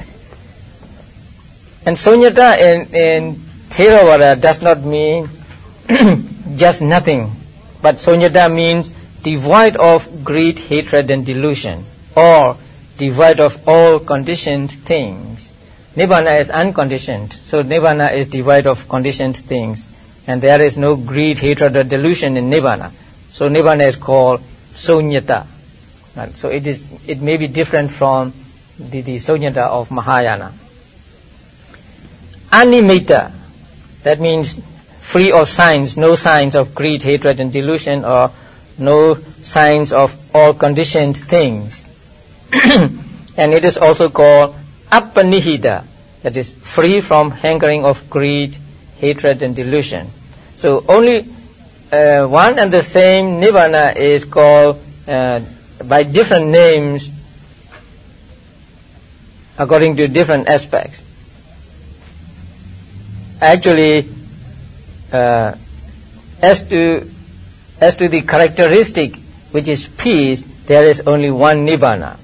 And sunyata in, in Theravada does not mean just nothing, but sunyata means devoid of greed, hatred, and delusion, or devoid of all conditioned things. Nibbana is unconditioned, so nibbana is devoid of conditioned things, and there is no greed, hatred, or delusion in nibbana. So nibbana is called sunyata. Right? So it is it may be different from the, the sunyata of Mahayana. Animita, that means free of signs, no signs of greed, hatred, and delusion, or no signs of all conditioned things. And it is also called apanihita, that is free from hankering of greed, hatred, and delusion. So only uh, one and the same nibbana is called uh, by different names according to different aspects. Actually, uh, as to as to the characteristic which is peace, there is only one nibbana.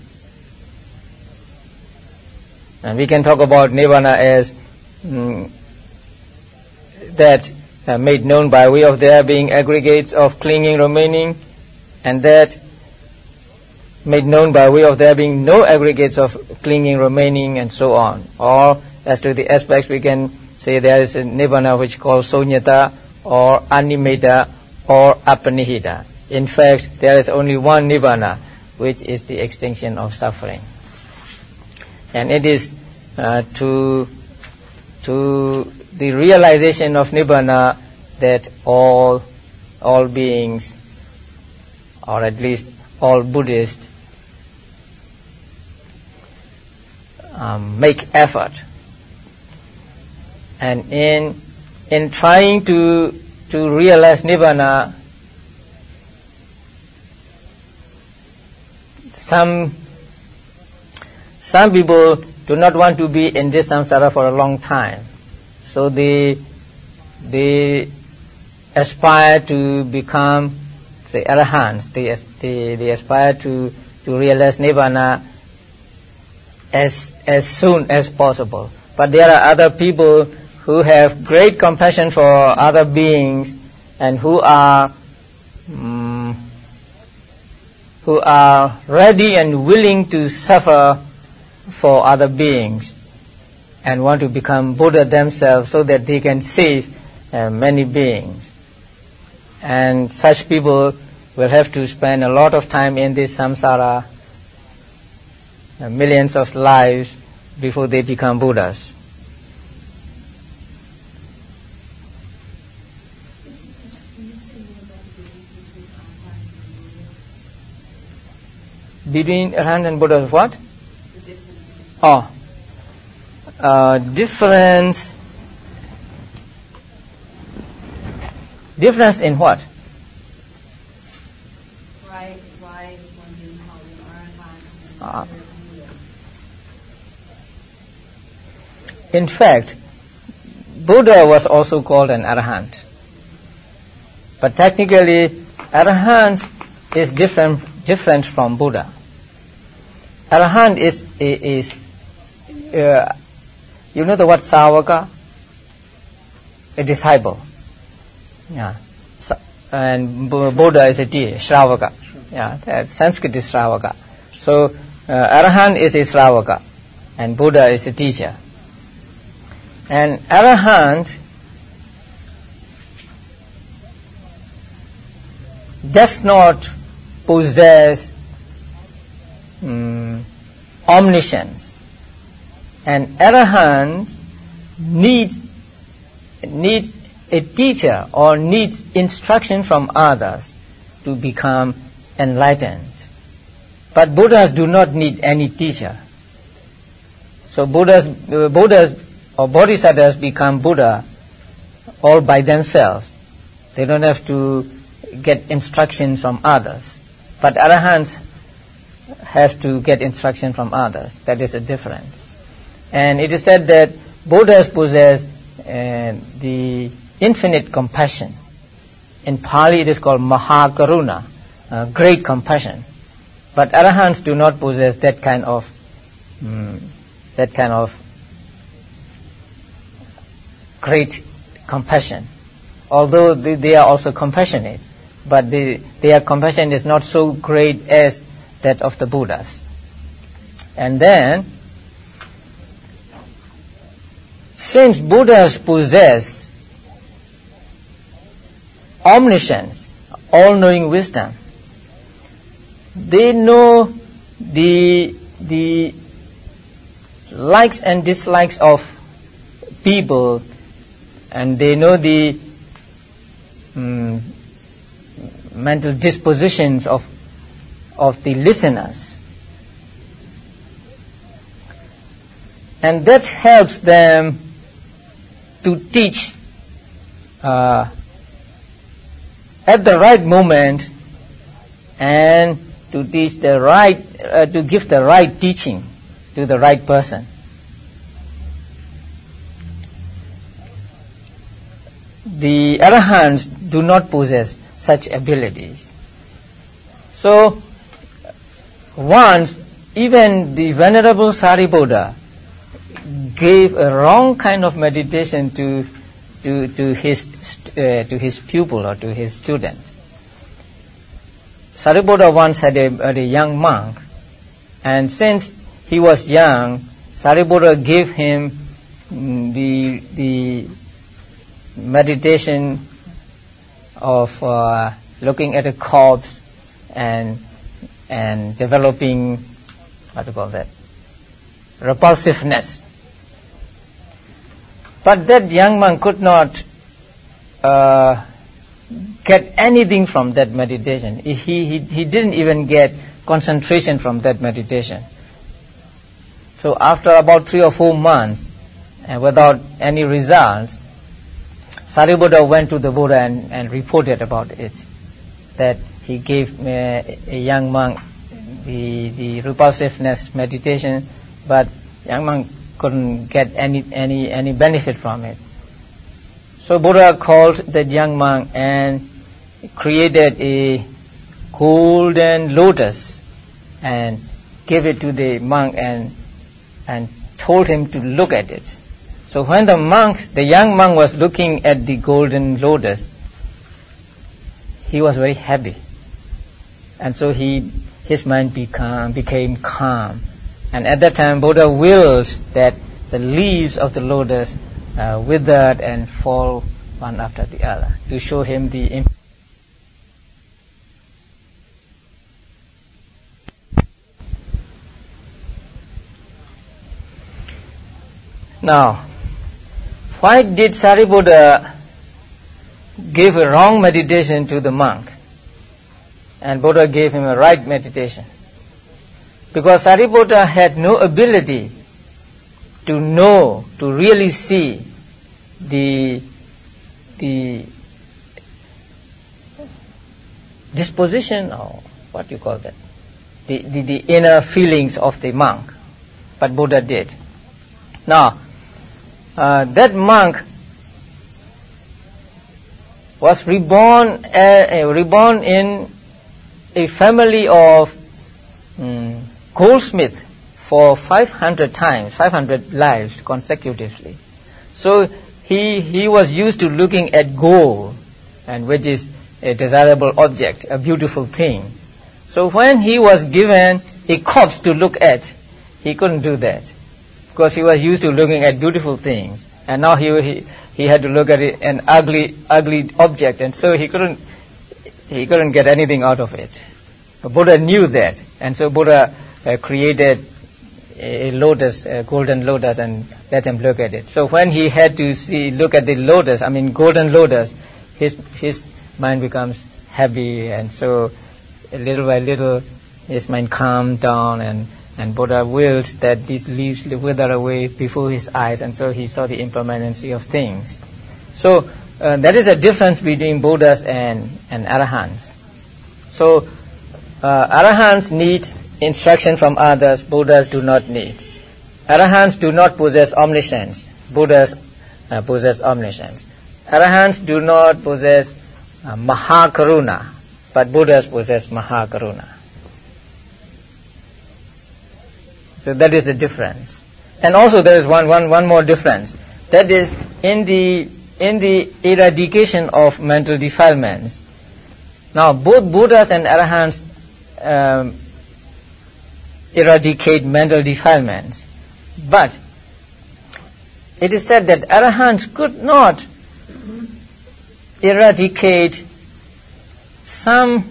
And we can talk about nibbana as mm, that uh, made known by way of there being aggregates of clinging remaining, and that made known by way of there being no aggregates of clinging remaining, and so on. Or as to the aspects, we can say there is a nibbana which is called sunyata, or animita, or apanihita. In fact, there is only one nibbana, which is the extinction of suffering. And it is uh, to to the realization of nibbana that all all beings, or at least all Buddhists, um, make effort. And in in trying to to realize nibbana, some some people do not want to be in this samsara for a long time, so they they aspire to become, say, arahants. They they they aspire to to realize nibbana as as soon as possible. But there are other people who have great compassion for other beings, and who are um, who are ready and willing to suffer for other beings, and want to become Buddha themselves so that they can save uh, many beings. And such people will have to spend a lot of time in this samsara, uh, millions of lives, before they become Buddhas. Between Arahant and Buddha, what? Oh, uh, difference. Difference in what? Why? Why is one being called an Arahant? Uh, in fact, Buddha was also called an Arahant, but technically, Arahant is different different from Buddha. Arahant is is uh, you know the word Savaka, a disciple. Yeah, so, and Buddha is a teacher, Shravaka. Yeah, that Sanskrit is Shravaka. So uh, Arahant is a Shravaka, and Buddha is a teacher. And Arahant does not possess um, omniscience, and Arahant needs needs a teacher or needs instruction from others to become enlightened. But Buddhas do not need any teacher. So Buddhas, uh, Buddhas or Bodhisattvas become Buddha all by themselves. They don't have to get instructions from others. But Arahants have to get instruction from others. That is a difference. And it is said that Buddhas possess uh, the infinite compassion. In Pali it is called Mahakaruna, uh, great compassion. But Arahants do not possess that kind of um, that kind of great compassion. Although they, they are also compassionate, but they, their compassion is not so great as that of the Buddhas. And then, since Buddhas possess omniscience, all-knowing wisdom, they know the the likes and dislikes of people, and they know the um, mental dispositions of of the listeners, and that helps them to teach uh, at the right moment and to teach the right, uh, to give the right teaching to the right person. The Arahants do not possess such abilities. So, once even the Venerable Sariputta gave a wrong kind of meditation to to to his uh, to his pupil or to his student. Sariputta once had a, had a young monk, and since he was young, Sariputta gave him mm, the the meditation of uh, looking at a corpse and and developing, what do you call that, repulsiveness. But that young monk could not uh, get anything from that meditation. He, he, he didn't even get concentration from that meditation. So after about three or four months, and without any results, Sariputta went to the Buddha and, and reported about it, that he gave uh, a young monk the, the repulsiveness meditation, but young monk couldn't get any, any, any benefit from it. So Buddha called that young monk and created a golden lotus and gave it to the monk and and told him to look at it. So when the monk, the young monk was looking at the golden lotus, he was very happy. And so he, his mind became, became calm. And at that time Buddha willed that the leaves of the lotus uh, withered and fall one after the other to show him the importance. Now, why did Sariputta give a wrong meditation to the monk and Buddha gave him a right meditation? Because Sariputta had no ability to know, to really see the the disposition, or what you call that, the, the, the inner feelings of the monk, but Buddha did. Now, uh, that monk was reborn, uh, uh, reborn in a family of um, goldsmiths for five hundred times, five hundred lives consecutively. So he he was used to looking at gold, and which is a desirable object, a beautiful thing. So when he was given a corpse to look at, he couldn't do that, because he was used to looking at beautiful things, and now he he, he had to look at it, an ugly ugly object, and so he couldn't he couldn't get anything out of it. But Buddha knew that, and so Buddha uh, created a lotus, a golden lotus, and let him look at it. So when he had to see, look at the lotus, I mean golden lotus, his his mind becomes happy, and so little by little his mind calmed down, and, and Buddha willed that these leaves wither away before his eyes, and so he saw the impermanency of things. So uh, that is a difference between Buddhas and, and Arahants. So uh, Arahants need instruction from others, Buddhas do not need. Arahants do not possess omniscience, Buddhas uh, possess omniscience. Arahants do not possess uh, Mahakaruna, but Buddhas possess Mahakaruna. So that is the difference. And also there is one, one, one more difference. That is in the in the eradication of mental defilements. Now both Buddhas and Arahants um, eradicate mental defilements. But it is said that Arahants could not eradicate some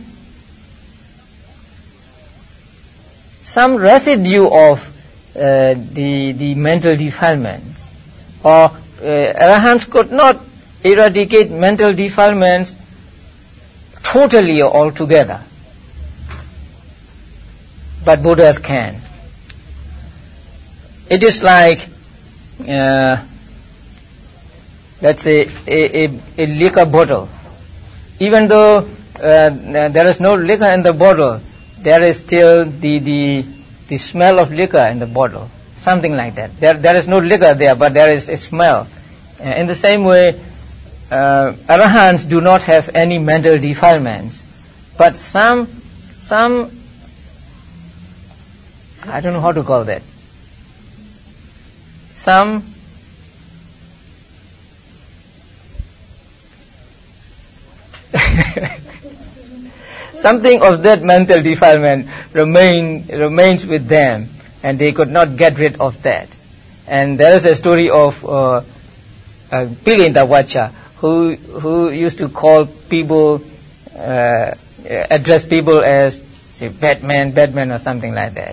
some residue of uh, the the mental defilements, or uh, Arahants could not eradicate mental defilements totally or altogether, but Buddhas can. It is like uh, let's say a, a, a liquor bottle. Even though uh, there is no liquor in the bottle, there is still the, the the smell of liquor in the bottle, something like that. There there is no liquor there, but there is a smell. Uh, in the same way, uh, Arahants do not have any mental defilements, but some some I don't know how to call that. Some something of that mental defilement remain, remains with them, and they could not get rid of that. And there is a story of uh, uh, Pilinda Vacha, who who used to call people, uh, address people as, say, Batman, Batman, or something like that.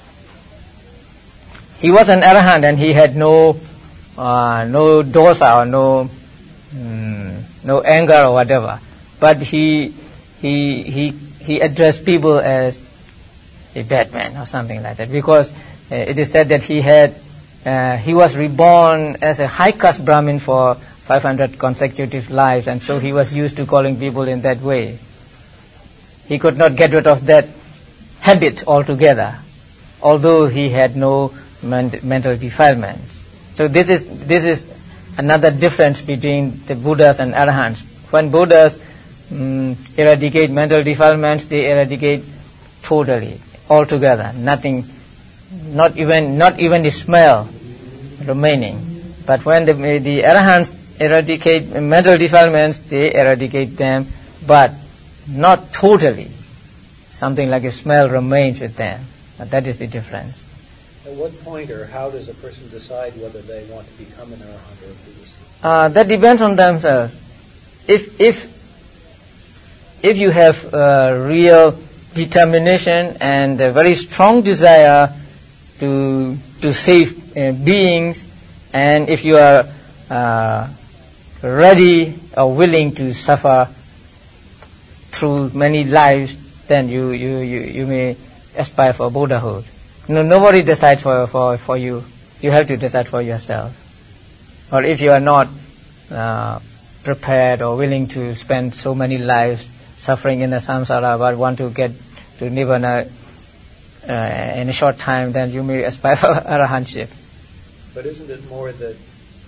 He was an Arahant, and he had no uh, no dosa or no mm, no anger or whatever. But he he he he addressed people as a Batman or something like that, because uh, it is said that he had uh, he was reborn as a high caste Brahmin for five hundred consecutive lives, and so he was used to calling people in that way. He could not get rid of that habit altogether, although he had no ment- mental defilements. So this is this is another difference between the Buddhas and Arahants. When Buddhas mm, eradicate mental defilements, they eradicate totally, altogether, nothing, not even not even the smell remaining. But when the, the Arahants eradicate mental defilements, they eradicate them, but not totally. Something like a smell remains with them. But that is the difference. At what point or how does a person decide whether they want to become an Arahant or a Buddhist? Uh, that depends on themselves. If if if you have uh, real determination and a very strong desire to to save uh, beings, and if you are uh, ready or willing to suffer through many lives, then you you, you, you may aspire for Buddhahood. No, nobody decides for, for, for you. You have to decide for yourself. Or if you are not uh, prepared or willing to spend so many lives suffering in the samsara, but want to get to nirvana uh, in a short time, then you may aspire for arahantship. But isn't it more that,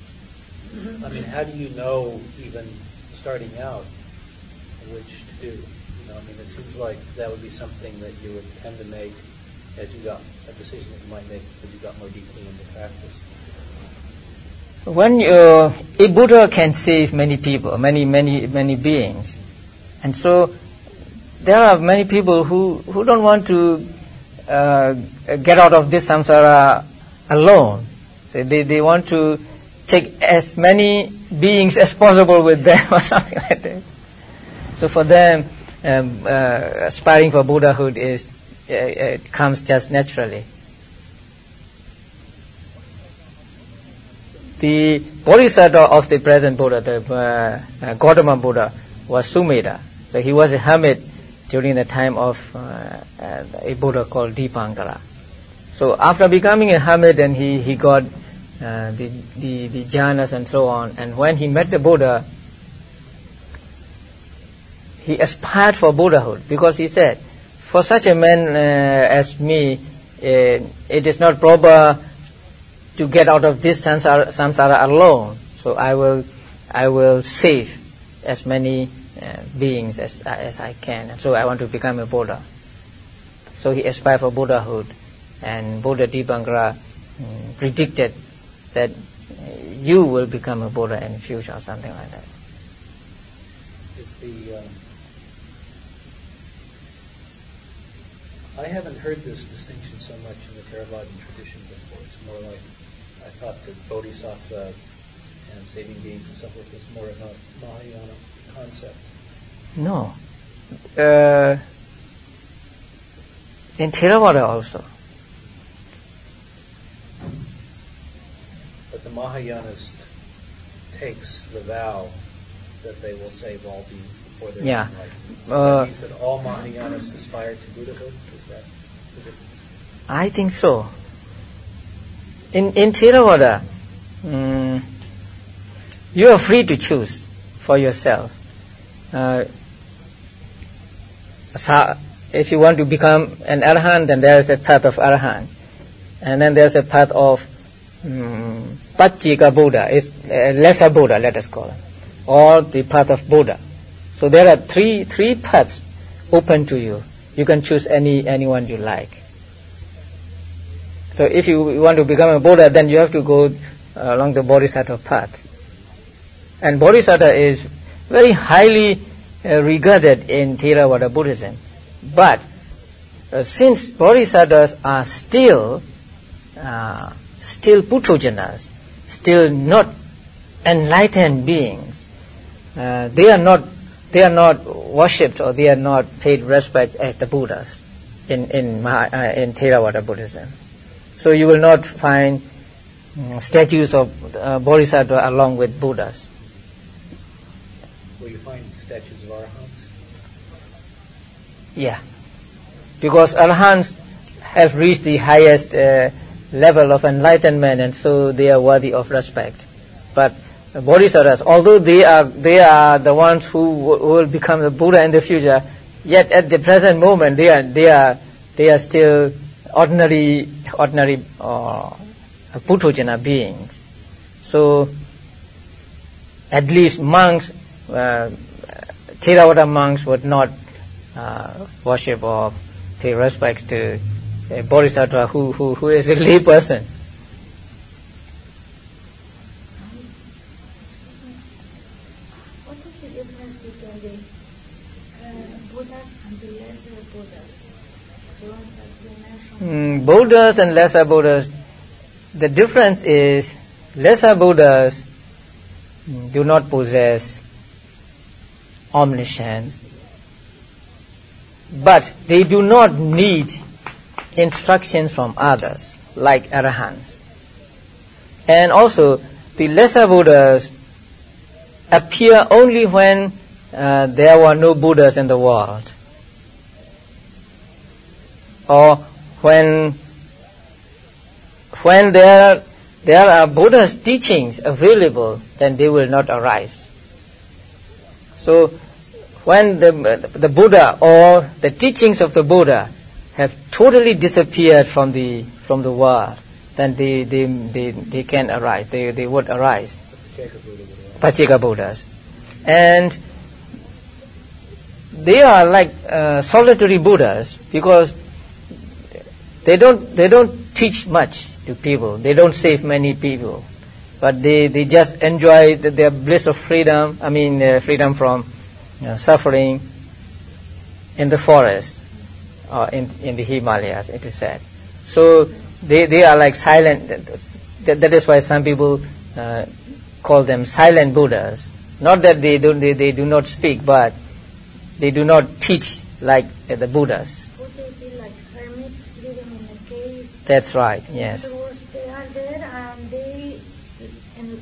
I mean, how do you know, even starting out, which to do? You know, I mean, it seems like that would be something that you would tend to make as you got, a decision that you might make as you got more deeply into practice. When uh, a Buddha can save many people, many, many, many beings, and so there are many people who, who don't want to uh, get out of this samsara alone. So they, they want to take as many beings as possible with them or something like that. So for them, um, uh, aspiring for Buddhahood is uh, it comes just naturally. the Bodhisattva of the present Buddha, the uh, uh, Gautama Buddha, was Sumedha. So he was a hermit during the time of uh, uh, a Buddha called Dipankara. So after becoming a hermit, then he, he got uh, the, the, the jhanas and so on. And when he met the Buddha, he aspired for Buddhahood, because he said, for such a man uh, as me, uh, it is not proper to get out of this samsara, samsara alone. So I will, I will save as many uh, beings as as I can. And so I want to become a Buddha. So he aspired for Buddhahood, and Buddha Dipankara um, predicted that you will become a Buddha in the future, or something like that. Is the um, I haven't heard this distinction so much in the Theravadan tradition before. It's more like, I thought that Bodhisattva and saving beings and so forth was more of a Mahayana concept. No. Uh, in Theravada also. But the Mahayanist takes the vow that they will save all beings before they're Yeah. enlightened. So Uh, that means that all Mahayanists aspire to Buddhahood? Is that the difference? I think so. In in Theravada, um, you are free to choose for yourself. Uh, so if you want to become an Arahant, then there is a path of Arahant. And then there's a path of um, Pachika Buddha, is a lesser Buddha, let us call it, or the path of Buddha. So there are three three paths open to you. You can choose any anyone you like. So if you want to become a Buddha, then you have to go uh, along the Bodhisattva path. And Bodhisattva is very highly uh, regarded in Theravada Buddhism. But uh, since Bodhisattvas are still uh, still Putthojanas, still not enlightened beings, uh, they are not they are not worshipped, or they are not paid respect as the Buddhas in in Maha, uh, in Theravada Buddhism. So you will not find um, statues of uh, Bodhisattva along with Buddhas. Will you find statues of Arahants? Yeah, because Arahants have reached the highest uh, level of enlightenment, and so they are worthy of respect. But uh, Bodhisattvas, although they are they are the ones who, w- who will become the Buddha in the future, yet at the present moment they are they are they are still ordinary ordinary uh, Puthojana beings. So at least monks, uh, Theravada monks would not uh, worship or pay respect to a Bodhisattva who, who, who is a lay person. What is the difference between the uh, Buddhas and the lesser Buddhas? The ones that you mentioned. Mm, Buddhas and lesser Buddhas, the difference is lesser Buddhas mm, do not possess omniscience, but they do not need instructions from others like Arahants. And also the lesser Buddhas appear only when uh, there were no Buddhas in the world, or when when there there are Buddha's teachings available, then they will not arise. So when the the Buddha or the teachings of the Buddha have totally disappeared from the from the world, then they they they, they can arise. They they would arise. Pacceka Buddhas, and they are like uh, solitary Buddhas because they don't they don't teach much to people. They don't save many people, but they, they just enjoy the, their bliss of freedom. I mean, uh, freedom from you know, suffering in the forest or in in the Himalayas. It is said. So they they are like silent. That, that is why some people uh, call them silent Buddhas. Not that they don't they, they do not speak, but they do not teach like uh, the Buddhas. Would they be like hermits living in a cave? That's right. Yes. In other words, they are there and they, in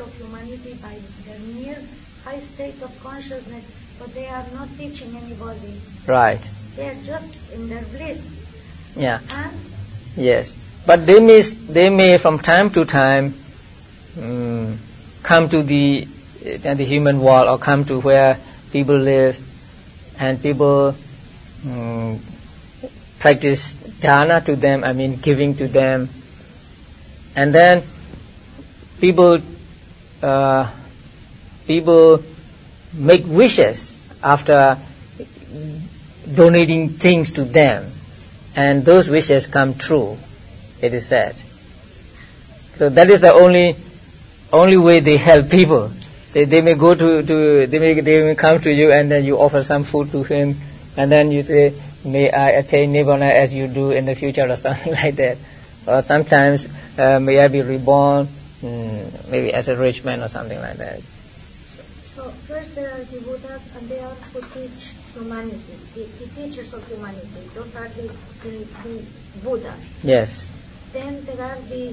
of humanity by their mere high state of consciousness, but they are not teaching anybody. Right. They are just in their bliss. Yeah. And Yes. But they may, they may from time to time um, come to the, uh, the human world or come to where people live, and people um, practice dana to them, I mean giving to them. And then people uh, people make wishes after donating things to them, and those wishes come true, it is said. So that is the only only way they help people. So they may go to, to they may they may come to you, and then you offer some food to him, and then you say, may I attain Nibbana as you do in the future, or something like that. Or sometimes uh, may I be reborn mm, maybe as a rich man or something like that. so first there are the Buddhas, and they are who teach humanity, the, the teachers of humanity. Those are the, the, the Buddhas. Yes. Then there are the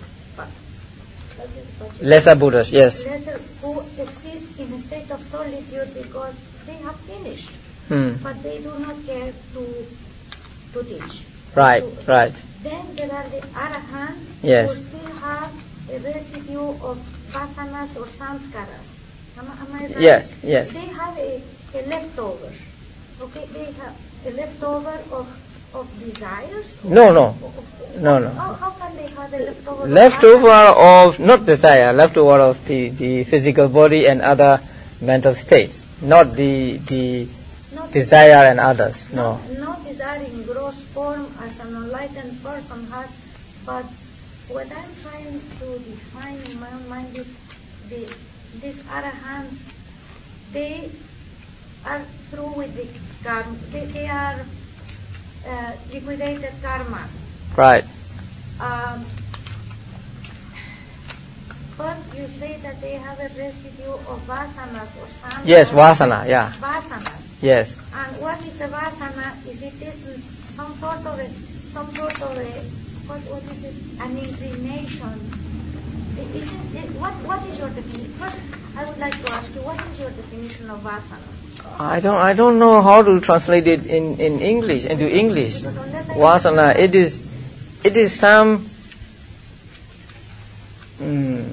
Lesser Buddhas, yes. lesser who exist in a state of solitude because they have finished, Hmm. but they do not care to to teach. Right, To- right. Then there are the arahants Yes. who still have a residue of vasanas or samskaras. Am, am I right? Yes, yes. They have a, a leftover. Okay, they have a leftover of of desires. No, no. Of- No, no. How, how can they have a leftover? of Leftover vasanas? of, not desire, leftover of the, the physical body and other mental states, not the the Not desire and others, no. Not desire in gross form as an enlightened person has, but what I'm trying to define in my own mind is the, these arahants, they are through with the karma, they, they are uh, liquidated karma. Right. Um, but you say that they have a residue of vasanas or something. Yes, vasana, yeah. Vasanas. Yes. And what is a vasana if it isn't some sort of a, some sort of a, what, what is it, an inclination? It isn't it, what, what is your definition? First, I would like to ask you, what is your definition of vasana? I don't I don't know how to translate it in, in English, into English. Because unless I- Vasana, it is it is some mm,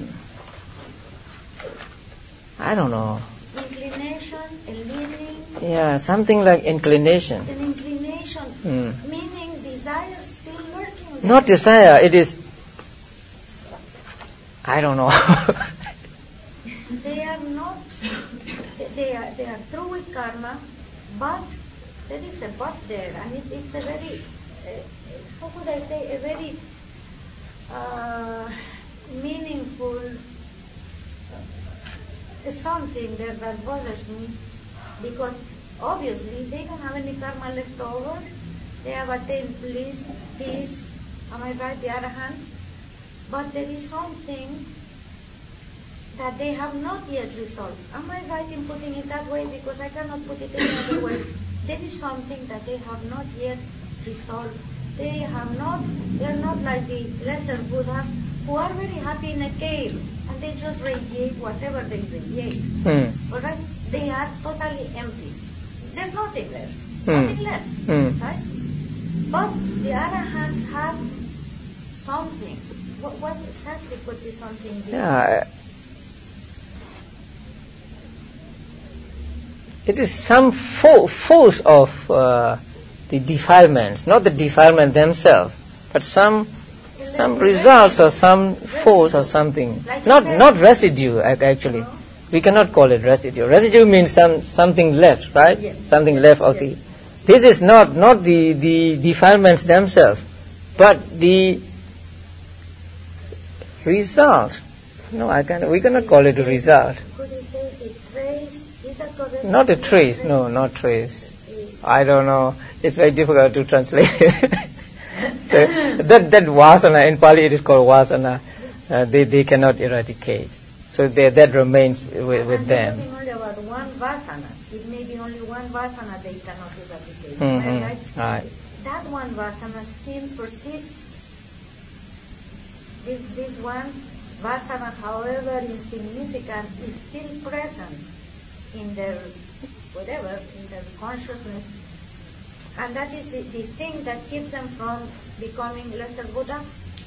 I don't know. Inclination, a leaning, Yeah, something like inclination. an inclination, Hmm. meaning desire still lurking there. Not desire, it is I don't know. They are not, they are, they are through with karma, but there is a but there, and it, it's a very, uh, how could I say, a very uh, meaningful uh, something there that bothers me, because obviously they don't have any karma left over, they have attained bliss, peace, am I right, the arahants, but there is something that they have not yet resolved. Am I right in putting it that way? Because I cannot put it any other way. There is something that they have not yet resolved. They have not, they are not like the lesser Buddhas who are very happy in a cave and they just radiate whatever they radiate. Hmm. All right? They are totally empty. There's nothing there. Hmm. Nothing left. Hmm. Right? But the arahants have something. What, what exactly could be something? be? Yeah. It is some fo- force of uh, the defilements, not the defilement themselves, but some some results or some force or something. Not not residue ac- actually. We cannot call it residue. Residue means some something left, right? Yes. Something left of the. This is not not the the defilements themselves, but the result. No, I can. We cannot call it a result. Could you say a trace? Is that correct? Not a trace. No, not trace. I don't know. It's very difficult to translate it. So that that vasana in Pali it is called vasana. Uh, they they cannot eradicate. So they, that remains with, with And them. we're talking only about one vasana. It may be only one vasana they cannot eradicate. Mhm. Am I right? Right. That one vasana still persists. This this one Vasana, however insignificant, is still present in their whatever, in their consciousness. And that is the, the thing that keeps them from becoming lesser Buddha.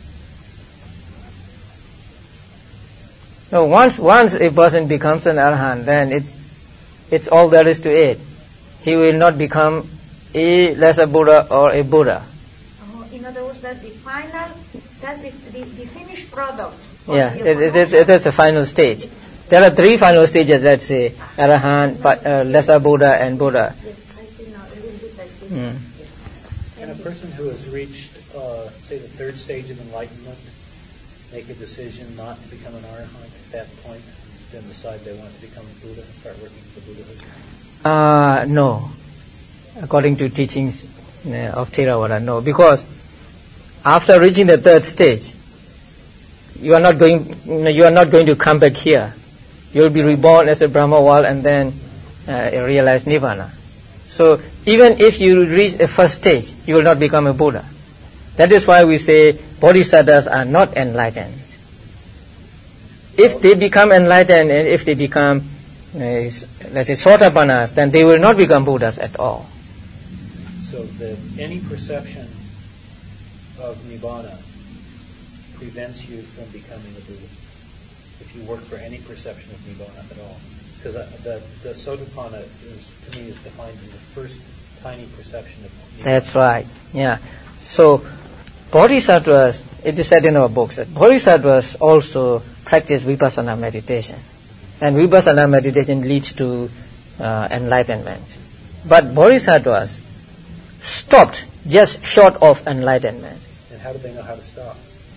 No, once once a person becomes an arahant, then it's it's all there is to it. He will not become a lesser Buddha or a Buddha. Oh, in other words, that's the final, that's the, the, the finished product. Yeah, it, it, it, it is a final stage. There are three final stages, let's say, arahant, but, uh, lesser Buddha, and Buddha. Yes, I see now, a little bit like this. Mm. Can a person who has reached, uh, say, the third stage of enlightenment make a decision not to become an arahant at that point, then decide they want to become a Buddha and start working for Buddhahood? Uh, no. According to teachings uh, of Theravada, no. Because after reaching the third stage, you are not going, you are not going to come back here. You will be reborn as a Brahmawal and then uh, realize Nirvana. So even if you reach the first stage, you will not become a Buddha. That is why we say bodhisattvas are not enlightened. If they become enlightened and if they become, uh, let's say, Sotapannas, then they will not become Buddhas at all. So that any perception of Nibbana prevents you from becoming a Buddha, if you work for any perception of Nibbana at all. Because the, the Sotapanna is, to me, is defined as the first tiny perception of Nibbana. That's right, yeah. So, bodhisattvas, it is said in our books that bodhisattvas also practice vipassana meditation. And vipassana meditation leads to uh, enlightenment. But bodhisattvas stopped just short of enlightenment. And how do they know how to stop?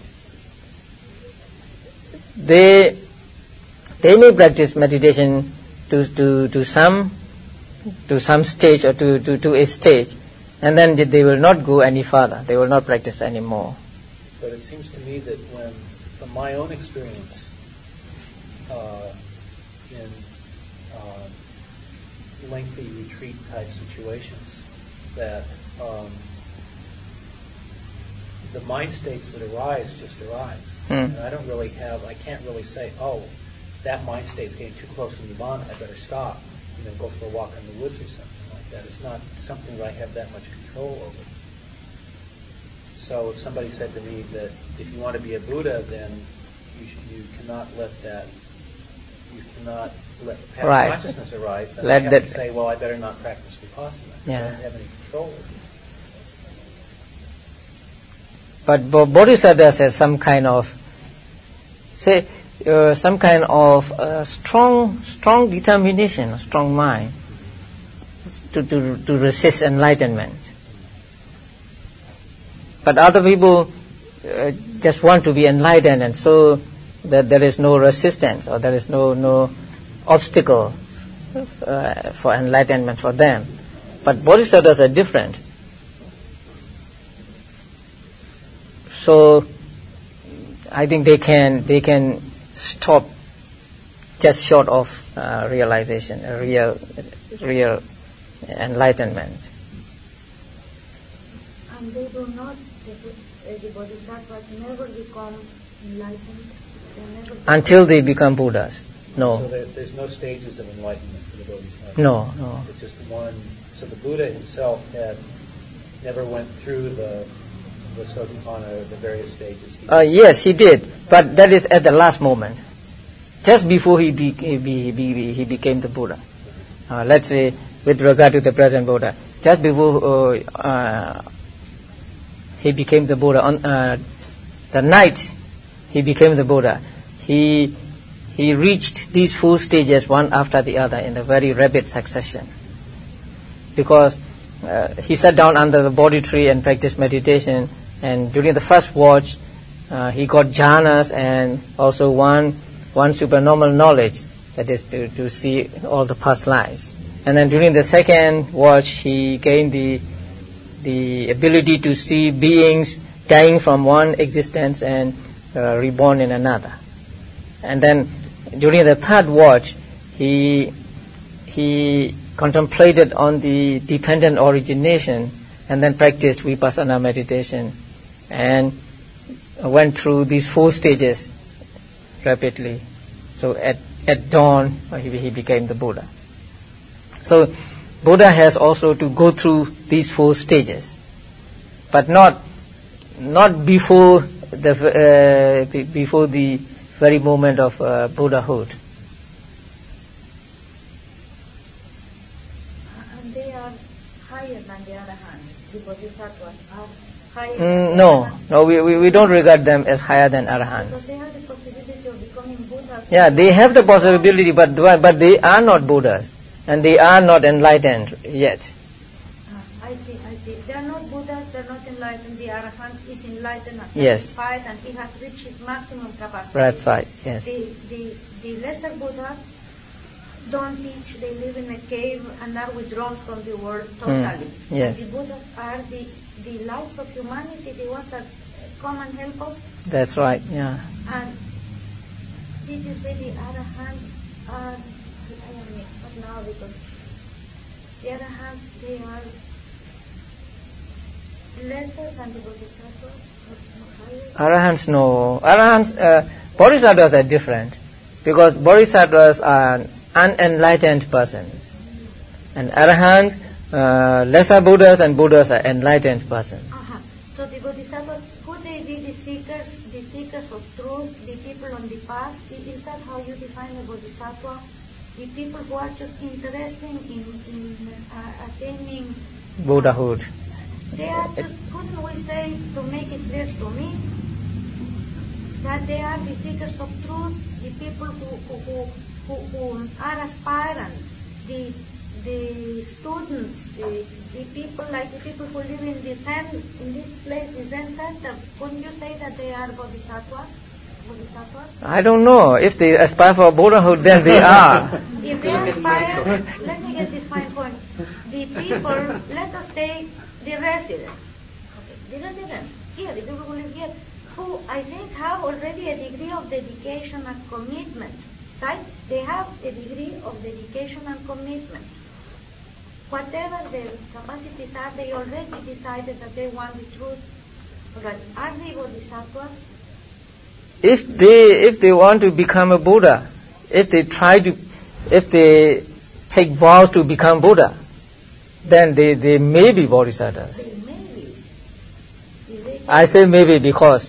They they may practice meditation to to, to some to some stage or to, to, to a stage, and then they will not go any further. They will not practice anymore. But it seems to me that when, from my own experience, uh, in uh, lengthy retreat type situations, that um, the mind states that arise just arise. Hmm. And I don't really have, I can't really say, oh, that mind state's getting too close to Nibbana, I better stop, you know, go for a walk in the woods or something like that. It's not something that I have that much control over. So if somebody said to me that if you want to be a Buddha, then you, sh- you cannot let that, you cannot let have Right. consciousness arise, then Let I have that- to say, well, I better not practice Vipassana. Yeah. I don't have any control over it. But bo- bodhisattvas has some kind of, say, uh, some kind of uh, strong, strong determination, a strong mind to, to to resist enlightenment. But other people uh, just want to be enlightened, and so that there is no resistance or there is no no obstacle uh, for enlightenment for them. But bodhisattvas are different. So I think they can they can stop just short of uh, realization, a real real enlightenment. And they do not, the, the bodhisattvas never become enlightened. They never Until they become Buddhas. No. So there, there's no stages of enlightenment for the Bodhisattva. No, no. It's just one. So the Buddha himself had never went through the the Sotapanna, the various stages. He Uh, yes, he did, but that is at the last moment, just before he be, he, be, he, he became the Buddha. Uh, let's say, with regard to the present Buddha, just before uh, uh, he became the Buddha, on uh, the night he became the Buddha, he he reached these four stages one after the other in a very rapid succession, because uh, he sat down under the Bodhi tree and practiced meditation. And during the first watch, uh, he got jhanas and also one one supernormal knowledge, that is to, to see all the past lives. And then during the second watch, he gained the the ability to see beings dying from one existence and uh, reborn in another. And then during the third watch, he he contemplated on the dependent origination and then practiced vipassana meditation and went through these four stages rapidly. So at, at dawn, he, he became the Buddha. So Buddha has also to go through these four stages, but not not before the uh, b- before the very moment of uh, Buddhahood. And they are higher than the arahants, the bodhisattvas are higher. Mm, no, no, we, we we don't regard them as higher than arahants. Because they have the possibility of becoming Buddhas. Yeah, they have the possibility, but but they are not Buddhas, and they are not enlightened yet. Ah, I see, I see. They are not Buddhas, they are not enlightened. The arahant is enlightened and Yes. satisfied, and he has reached his maximum capacity. Right, right, yes. The, the, the lesser Buddhas don't teach, they live in a cave and are withdrawn from the world totally. Mm, yes. And the Buddhas are the, the lights of humanity, the ones that come and help us. That's right, yeah. And did you say the arahants are, I am mixed up now because the arahants, they are lesser than the bodhisattvas? Arahants, no. Arahants, uh, bodhisattvas are different, because bodhisattvas are unenlightened persons, and arahants, uh, lesser Buddhas and Buddhas are enlightened persons. Uh-huh. So the bodhisattvas, could they be the seekers, the seekers of truth, the people on the path? Is that how you define a bodhisattva? The people who are just interested in, in uh, attaining Buddhahood. They are just, couldn't we say, to make it clear to me, that they are the seekers of truth, the people who who, who, who are aspirants, the the students, the, the people like the people who live in the Zen, in this place, the Zen center. Couldn't you say that they are bodhisattvas? Bodhisattvas? I don't know. If they aspire for Buddhahood, then they are. If they aspire, let me get this fine point. The people, let us take the residents. Okay. The residents here, the people who live here, who I think have already a degree of dedication and commitment. Right? They have a degree of dedication and commitment. Whatever their capacities are, they already decided that they want the truth. Right? Are they bodhisattvas? If they if they want to become a Buddha, if they try to, if they take vows to become Buddha, then they, they may be bodhisattvas. They may be. They I say maybe because,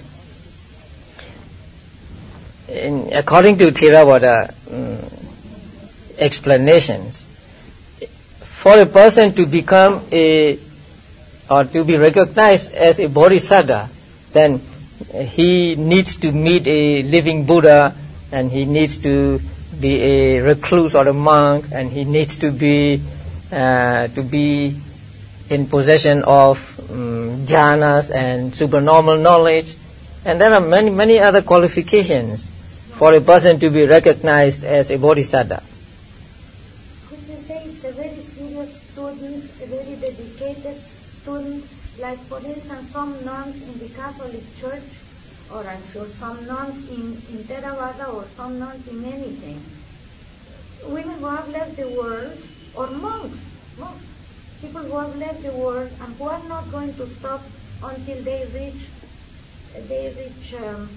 in, according to Theravada um, explanations, for a person to become a, or to be recognized as a bodhisattva, then he needs to meet a living Buddha, and he needs to be a recluse or a monk, and he needs to be uh, to be in possession of um, jhanas and supernormal knowledge, and there are many many other qualifications for a person to be recognized as a bodhisattva. Could you say it's a very serious student, a very dedicated student, like for instance some nuns in the Catholic Church, or I'm sure some nuns in, in Theravada, or some nuns in anything, women who have left the world, or monks, monks, people who have left the world and who are not going to stop until they reach, they reach, um,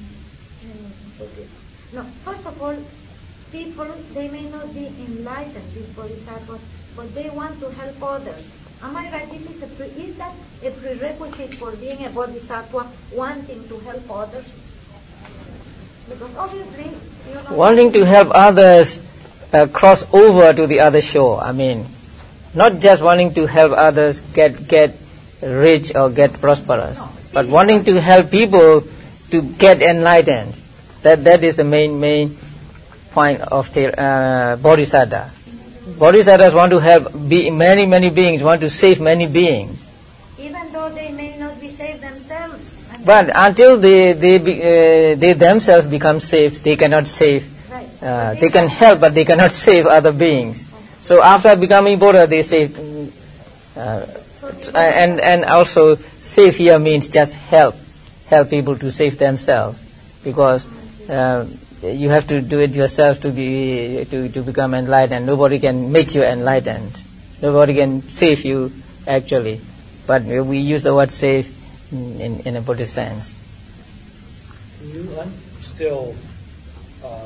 no, first of all, people, they may not be enlightened, these bodhisattvas, but they want to help others. Am I right? This is, a pre- is that a prerequisite for being a bodhisattva, wanting to help others? Because obviously, you know, Wanting to help others uh, cross over to the other shore. I mean, not just wanting to help others get get rich or get prosperous, No, but wanting to help people to get enlightened. That that is the main main point of the uh, bodhisattva. Bodhisattvas want to help be many many beings, want to save many beings. even though they may not be saved themselves. And But until they they be, uh, they themselves become saved, they cannot save. right. Uh, But they can help, but they cannot save other beings. So after becoming Buddha, they save. Uh, so the and and also save here means just help, help people to save themselves, because uh, you have to do it yourself to be to, to become enlightened. Nobody can make you enlightened. Nobody can save you actually, but we use the word save in, in, in a Buddhist sense. You, I'm still uh,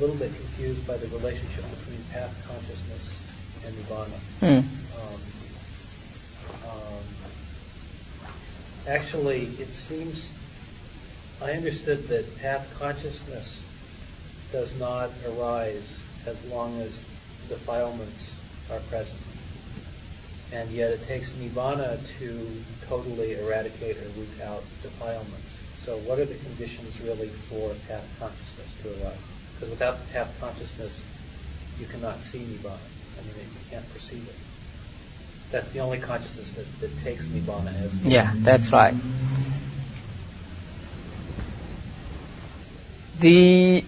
little bit confused by the relationship between path consciousness and nibbana. Mm. Um, um, actually, it seems I understood that path consciousness does not arise as long as defilements are present. And yet it takes nibbana to totally eradicate or root out defilements. So what are the conditions really for path consciousness to arise? Because without the path consciousness, you cannot see nibbana. I mean, you can't perceive it. That's the only consciousness that, that takes nibbana as nibbana. Yeah, that's right. The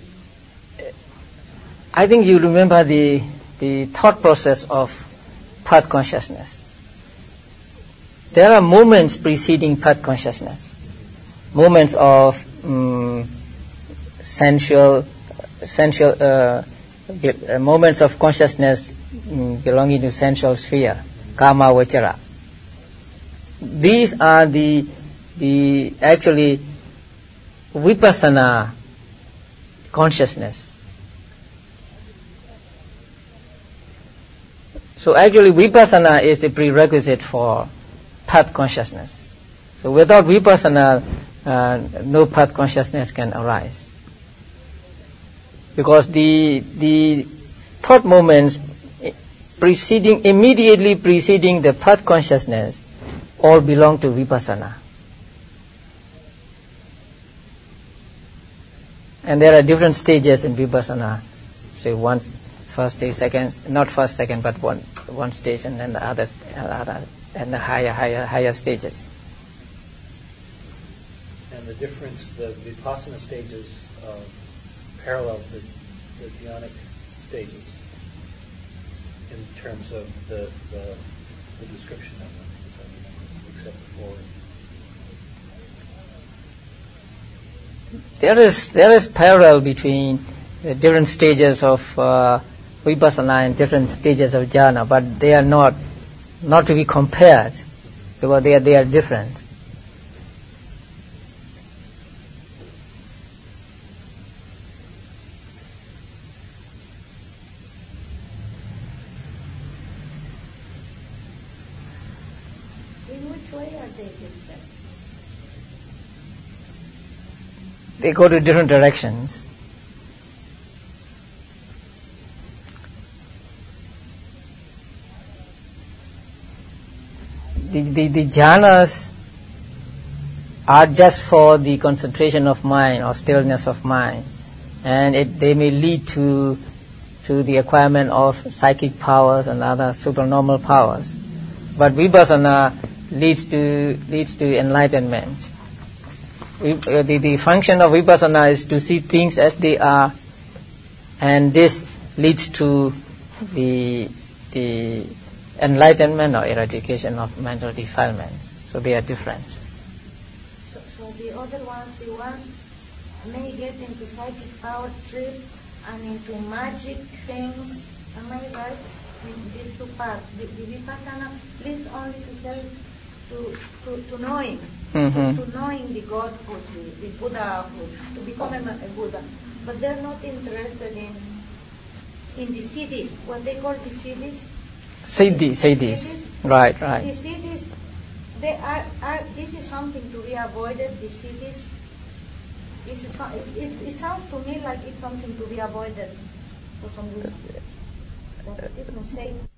I think you remember the the thought process of path consciousness. There are moments preceding path consciousness, moments of um, sensual, sensual uh, uh, moments of consciousness um, belonging to sensual sphere, kama vachara. These are the the actually vipassana consciousness. So actually vipassana is a prerequisite for path consciousness. So without vipassana, uh, no path consciousness can arise. Because the the thought moments preceding, immediately preceding the path consciousness, all belong to vipassana. And there are different stages in vipassana. Say one, first stage, second, not first, second, but one one stage, and then the other, other and the higher, higher, higher stages. And the difference, the vipassana stages uh, parallel to the dhyanic stages in terms of the the, the description of them, so, except for. There is there is parallel between the different stages of uh, vipassana and different stages of jhana, but they are not not to be compared because they are they are different. In which way are they different? They go to different directions. The, the, the jhanas are just for the concentration of mind or stillness of mind, and it, they may lead to to the acquirement of psychic powers and other supernormal powers. But vipassana leads to leads to enlightenment. We, uh, the, the function of vipassana is to see things as they are, and this leads to the the enlightenment or eradication of mental defilements. So they are different. So, so the other ones, the one may get into psychic power trip and into magic things. Am I right? In these two parts, the, the vipassana leads only to self, to to, to knowing, Mm-hmm. to, to knowing the Godhood, the, the Buddhahood, to become a, a Buddha. But they're not interested in in the siddhis, what they call the siddhis. Siddhi, siddhis. Right, The right. siddhis, they are, are, this is something to be avoided, the siddhis. Is it, so- it, it, it sounds to me like it's something to be avoided for some reason. That it is mistake.